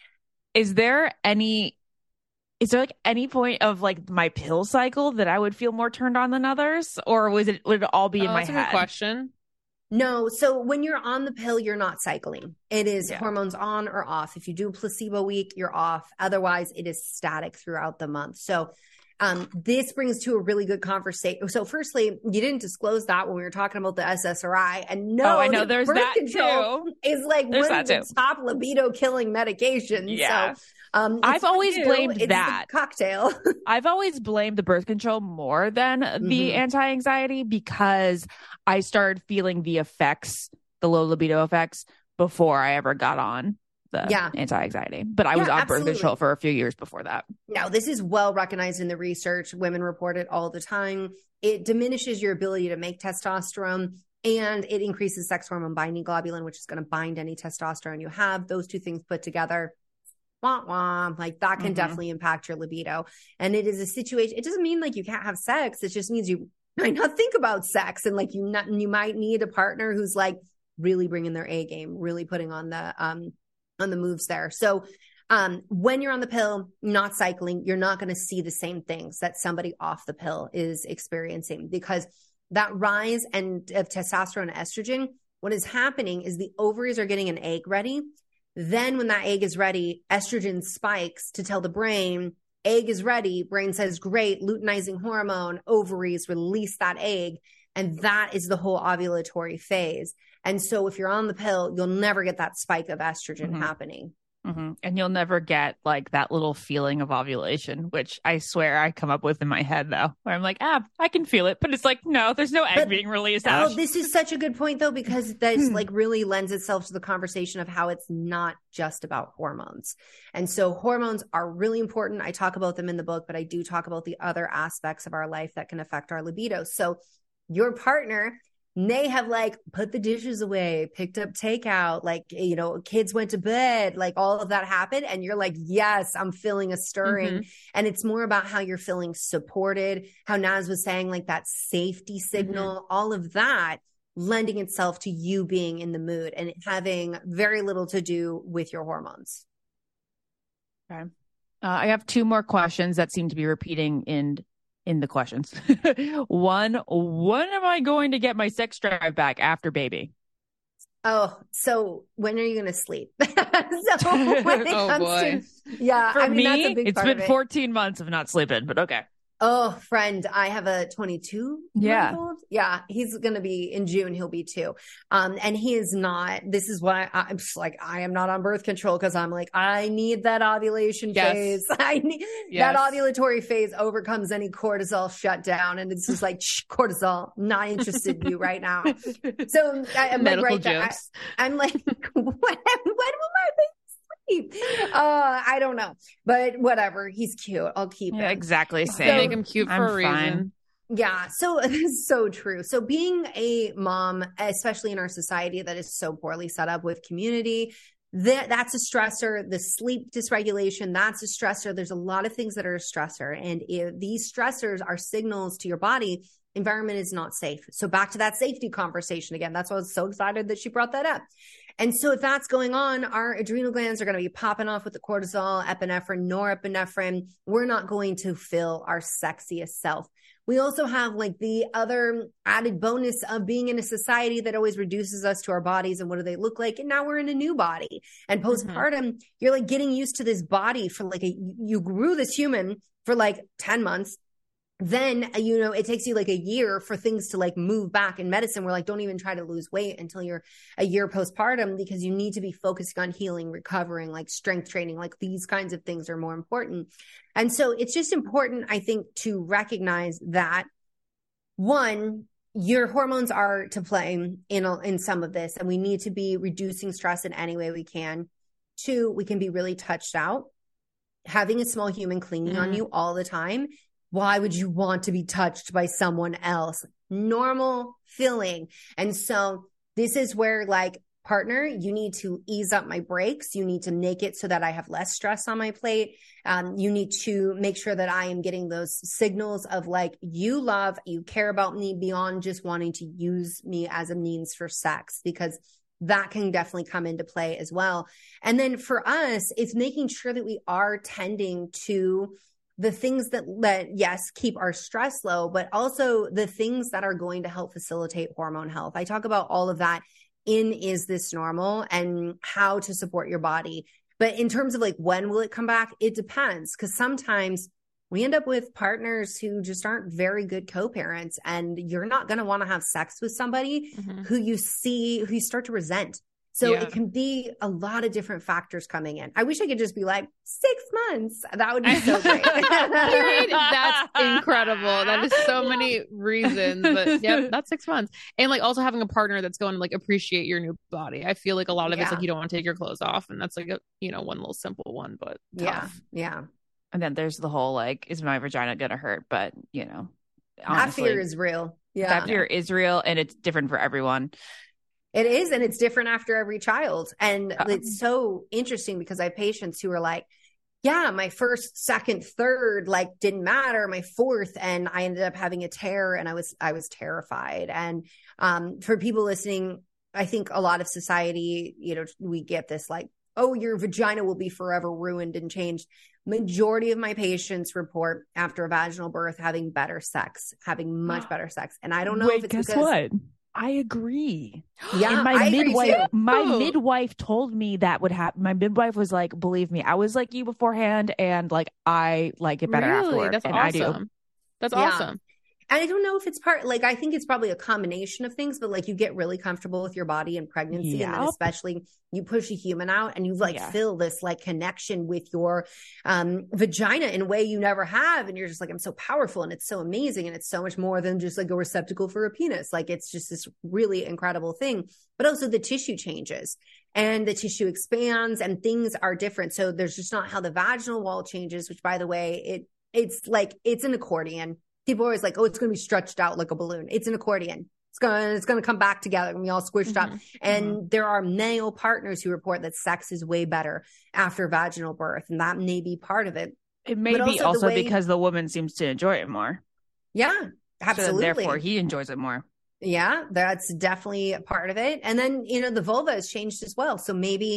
Is there any? Is there like any point of like my pill cycle that I would feel more turned on than others, or was it would it all be oh, in my that's head? A good question. No. So when you're on the pill, you're not cycling. It is yeah. hormones on or off. If you do placebo week, you're off. Otherwise, it is static throughout the month. So um, this brings to a really good conversation. So firstly, you didn't disclose that when we were talking about the S S R I. And no, oh, I know there's birth that control too. Is like there's one of the too. top libido killing medications. Yeah. So Um, I've always new, blamed it's that cocktail. I've always blamed the birth control more than mm-hmm. the anti-anxiety because I started feeling the effects, the low libido effects, before I ever got on the yeah. anti-anxiety. But I yeah, was on absolutely. birth control for a few years before that. Now, this is well recognized in the research. Women report it all the time. It diminishes your ability to make testosterone. And it increases sex hormone binding globulin, which is going to bind any testosterone you have. Those two things put together, wah, wah, like that can mm-hmm. definitely impact your libido. And it is a situation. It doesn't mean like you can't have sex. It just means you might not think about sex. And like you not, you might need a partner who's like really bringing their A game, really putting on the, um, on the moves there. So, um, when you're on the pill, not cycling, you're not going to see the same things that somebody off the pill is experiencing because that rise and of testosterone and estrogen, what is happening is the ovaries are getting an egg ready. Then when that egg is ready, estrogen spikes to tell the brain, egg is ready. Brain says, great, luteinizing hormone, ovaries release that egg. And that is the whole ovulatory phase. And so if you're on the pill, you'll never get that spike of estrogen mm-hmm. happening. Mm-hmm. And you'll never get like that little feeling of ovulation, which I swear I come up with in my head though, where I'm like, ah, I can feel it, but it's like, no, there's no egg but, being released. Oh, this is such a good point though, because this like really lends itself to the conversation of how it's not just about hormones. And so hormones are really important. I talk about them in the book, but I do talk about the other aspects of our life that can affect our libido. So your partner may have like put the dishes away, picked up takeout, like, you know, kids went to bed, like all of that happened. And you're like, yes, I'm feeling a stirring. Mm-hmm. And it's more about how you're feeling supported, how Naz was saying, like that safety signal, mm-hmm. all of that lending itself to you being in the mood and having very little to do with your hormones. Okay. Uh, I have two more questions that seem to be repeating in in the questions. One, when am I going to get my sex drive back after baby? Oh, so when are you going to sleep? So when it oh comes boy. to, yeah, For I mean, me, that's a big it's part been of it. fourteen months of not sleeping, but okay. Oh, friend, I have a twenty-two Yeah. month old. Yeah. He's going to be in June. He'll be two. Um, and he is not, this is what I, I'm just like, I am not on birth control. Cause I'm like, I need that ovulation Yes. phase. I need Yes. that ovulatory phase overcomes any cortisol shutdown. And it's just like, shh, cortisol, not interested in you right now. So I, I'm Medical like, right there. jokes. I, I'm like, when, when will my baby sleep? Uh, I don't know, but whatever. He's cute. I'll keep Yeah, him. exactly. They Same. make him cute for I'm a reason. fine. Yeah. So it is so true. So being a mom, especially in our society that is so poorly set up with community, that that's a stressor. The sleep dysregulation, that's a stressor. There's a lot of things that are a stressor. And if these stressors are signals to your body, environment is not safe. So back to that safety conversation again. That's why I was so excited that she brought that up. And so if that's going on, our adrenal glands are going to be popping off with the cortisol, epinephrine, norepinephrine. We're not going to feel our sexiest self. We also have like the other added bonus of being in a society that always reduces us to our bodies and what do they look like. And now we're in a new body. And postpartum, mm-hmm. you're like getting used to this body for like a, you grew this human for like ten months. Then, you know, it takes you like a year for things to like move back in medicine. We're like, don't even try to lose weight until you're a year postpartum because you need to be focusing on healing, recovering, like strength training, like these kinds of things are more important. And so it's just important, I think, to recognize that one, your hormones are to play in, a, in some of this, and we need to be reducing stress in any way we can. Two, we can be really touched out. Having a small human clinging mm. on you all the time. Why would you want to be touched by someone else? Normal feeling. And so this is where like, partner, you need to ease up my brakes. You need to make it so that I have less stress on my plate. Um, you need to make sure that I am getting those signals of like, you love, you care about me beyond just wanting to use me as a means for sex, because that can definitely come into play as well. And then for us, it's making sure that we are tending to the things that, that, yes, keep our stress low, but also the things that are going to help facilitate hormone health. I talk about all of that in Is This Normal and how to support your body. But in terms of like, when will it come back? It depends, because sometimes we end up with partners who just aren't very good co-parents, and you're not going to want to have sex with somebody mm-hmm. who you see, who you start to resent. So yeah. it can be a lot of different factors coming in. I wish I could just be like, six months. That would be so great. That's incredible. That is so many reasons. But yeah, that's six months. And like also having a partner that's going to like appreciate your new body. I feel like a lot of yeah. it's like you don't want to take your clothes off. And that's like a, you know, one little simple one, but tough. Yeah. Yeah. And then there's the whole like, is my vagina going to hurt? But, you know, honestly, that fear is real. Yeah. That fear is real, and it's different for everyone. It is. And it's different after every child. And uh, it's so interesting because I have patients who are like, yeah, my first, second, third, like didn't matter. My fourth, and I ended up having a tear, and I was, I was terrified. And um, for people listening, I think a lot of society, you know, we get this like, oh, your vagina will be forever ruined and changed. Majority of my patients report after a vaginal birth having better sex, having much better sex. And I don't know Wait, if it's guess because what? I agree. Yeah, and my I midwife, agree too. my midwife told me that would happen. My midwife was like, "Believe me, I was like you beforehand, and like I like it better really? afterwards." That's and awesome. I do. That's yeah. awesome. And I don't know if it's part, like, I think it's probably a combination of things, but like you get really comfortable with your body in pregnancy. Yep. And then especially you push a human out and you like yeah. feel this like connection with your um, vagina in a way you never have. And you're just like, I'm so powerful and it's so amazing. And it's so much more than just like a receptacle for a penis. Like it's just this really incredible thing, but also the tissue changes and the tissue expands and things are different. So there's just not how the vaginal wall changes, which by the way, it it's like, it's an accordion. People are always like, oh, it's going to be stretched out like a balloon. It's an accordion. It's going to, it's going to come back together and we all squished mm-hmm. up. And mm-hmm. there are male partners who report that sex is way better after vaginal birth. And that may be part of it. It may but be also, also way... because the woman seems to enjoy it more. Yeah, absolutely. So therefore he enjoys it more. Yeah, that's definitely a part of it. And then, you know, the vulva has changed as well. So maybe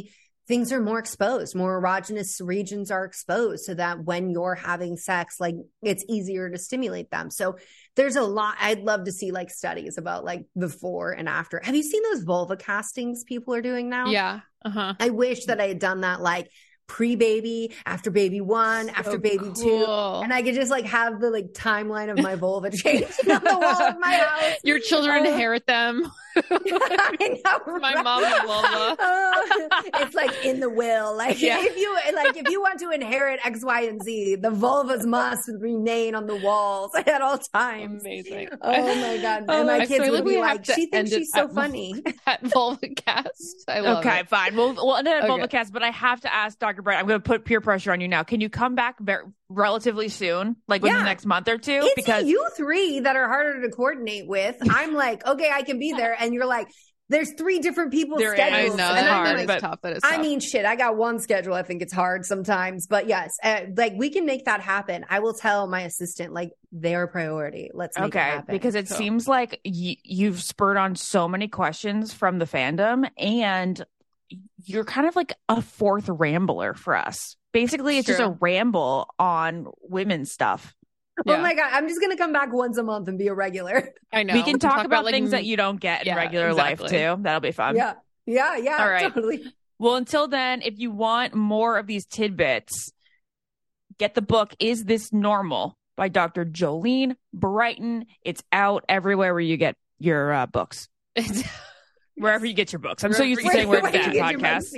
things are more exposed, more erogenous regions are exposed so that when you're having sex, like it's easier to stimulate them. So there's a lot. I'd love to see like studies about like before and after. Have you seen those vulva castings people are doing now? Yeah. Uh-huh. I wish that I had done that like pre-baby, after baby one, so after baby cool. two. And I could just like have the like timeline of my vulva changing on the wall of my house. Your children uh, inherit them. I know, my mom's vulva. Uh, it's like in the will. Like yeah. if you like if you want to inherit X, Y, and Z, the vulvas must remain on the walls at all times. Amazing. Oh my God. And my I kids would be like, she thinks she's so funny. At VulvaCast. I love okay, it. fine. We'll, we'll end it at okay. VulvaCast, but I have to ask Doctor Brett, I'm going to put peer pressure on you now. Can you come back very, relatively soon? Like within yeah. the next month or two? It's because you three that are harder to coordinate with. I'm like, okay, I can be there. And you're like, there's three different people's there schedules. Is. I know, and hard, like, but tough, that is tough. I mean, shit, I got one schedule. I think it's hard sometimes, but yes, uh, like we can make that happen. I will tell my assistant, like their priority. Let's make okay, it happen. Because it cool. seems like y- you've spurred on so many questions from the fandom, and you're kind of like a fourth rambler for us. Basically, it's, it's just a ramble on women's stuff. Yeah. Oh my God, I'm just going to come back once a month and be a regular. I know. We can talk, talk about, about like, things that you don't get in yeah, regular exactly. life too. That'll be fun. Yeah. Yeah. Yeah. All right. Totally. Well, until then, if you want more of these tidbits, get the book, Is This Normal? By Doctor Jolene Brighten. It's out everywhere where you get your uh, books. Wherever you get your books. I'm so used to saying where to get podcasts.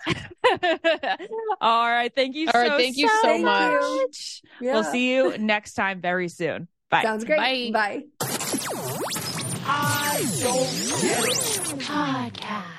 All right. Thank you All so, right, thank you so, so much. much. Yeah. We'll see you next time very soon. Bye. Sounds great. Bye. Bye. I don't get it. Podcast.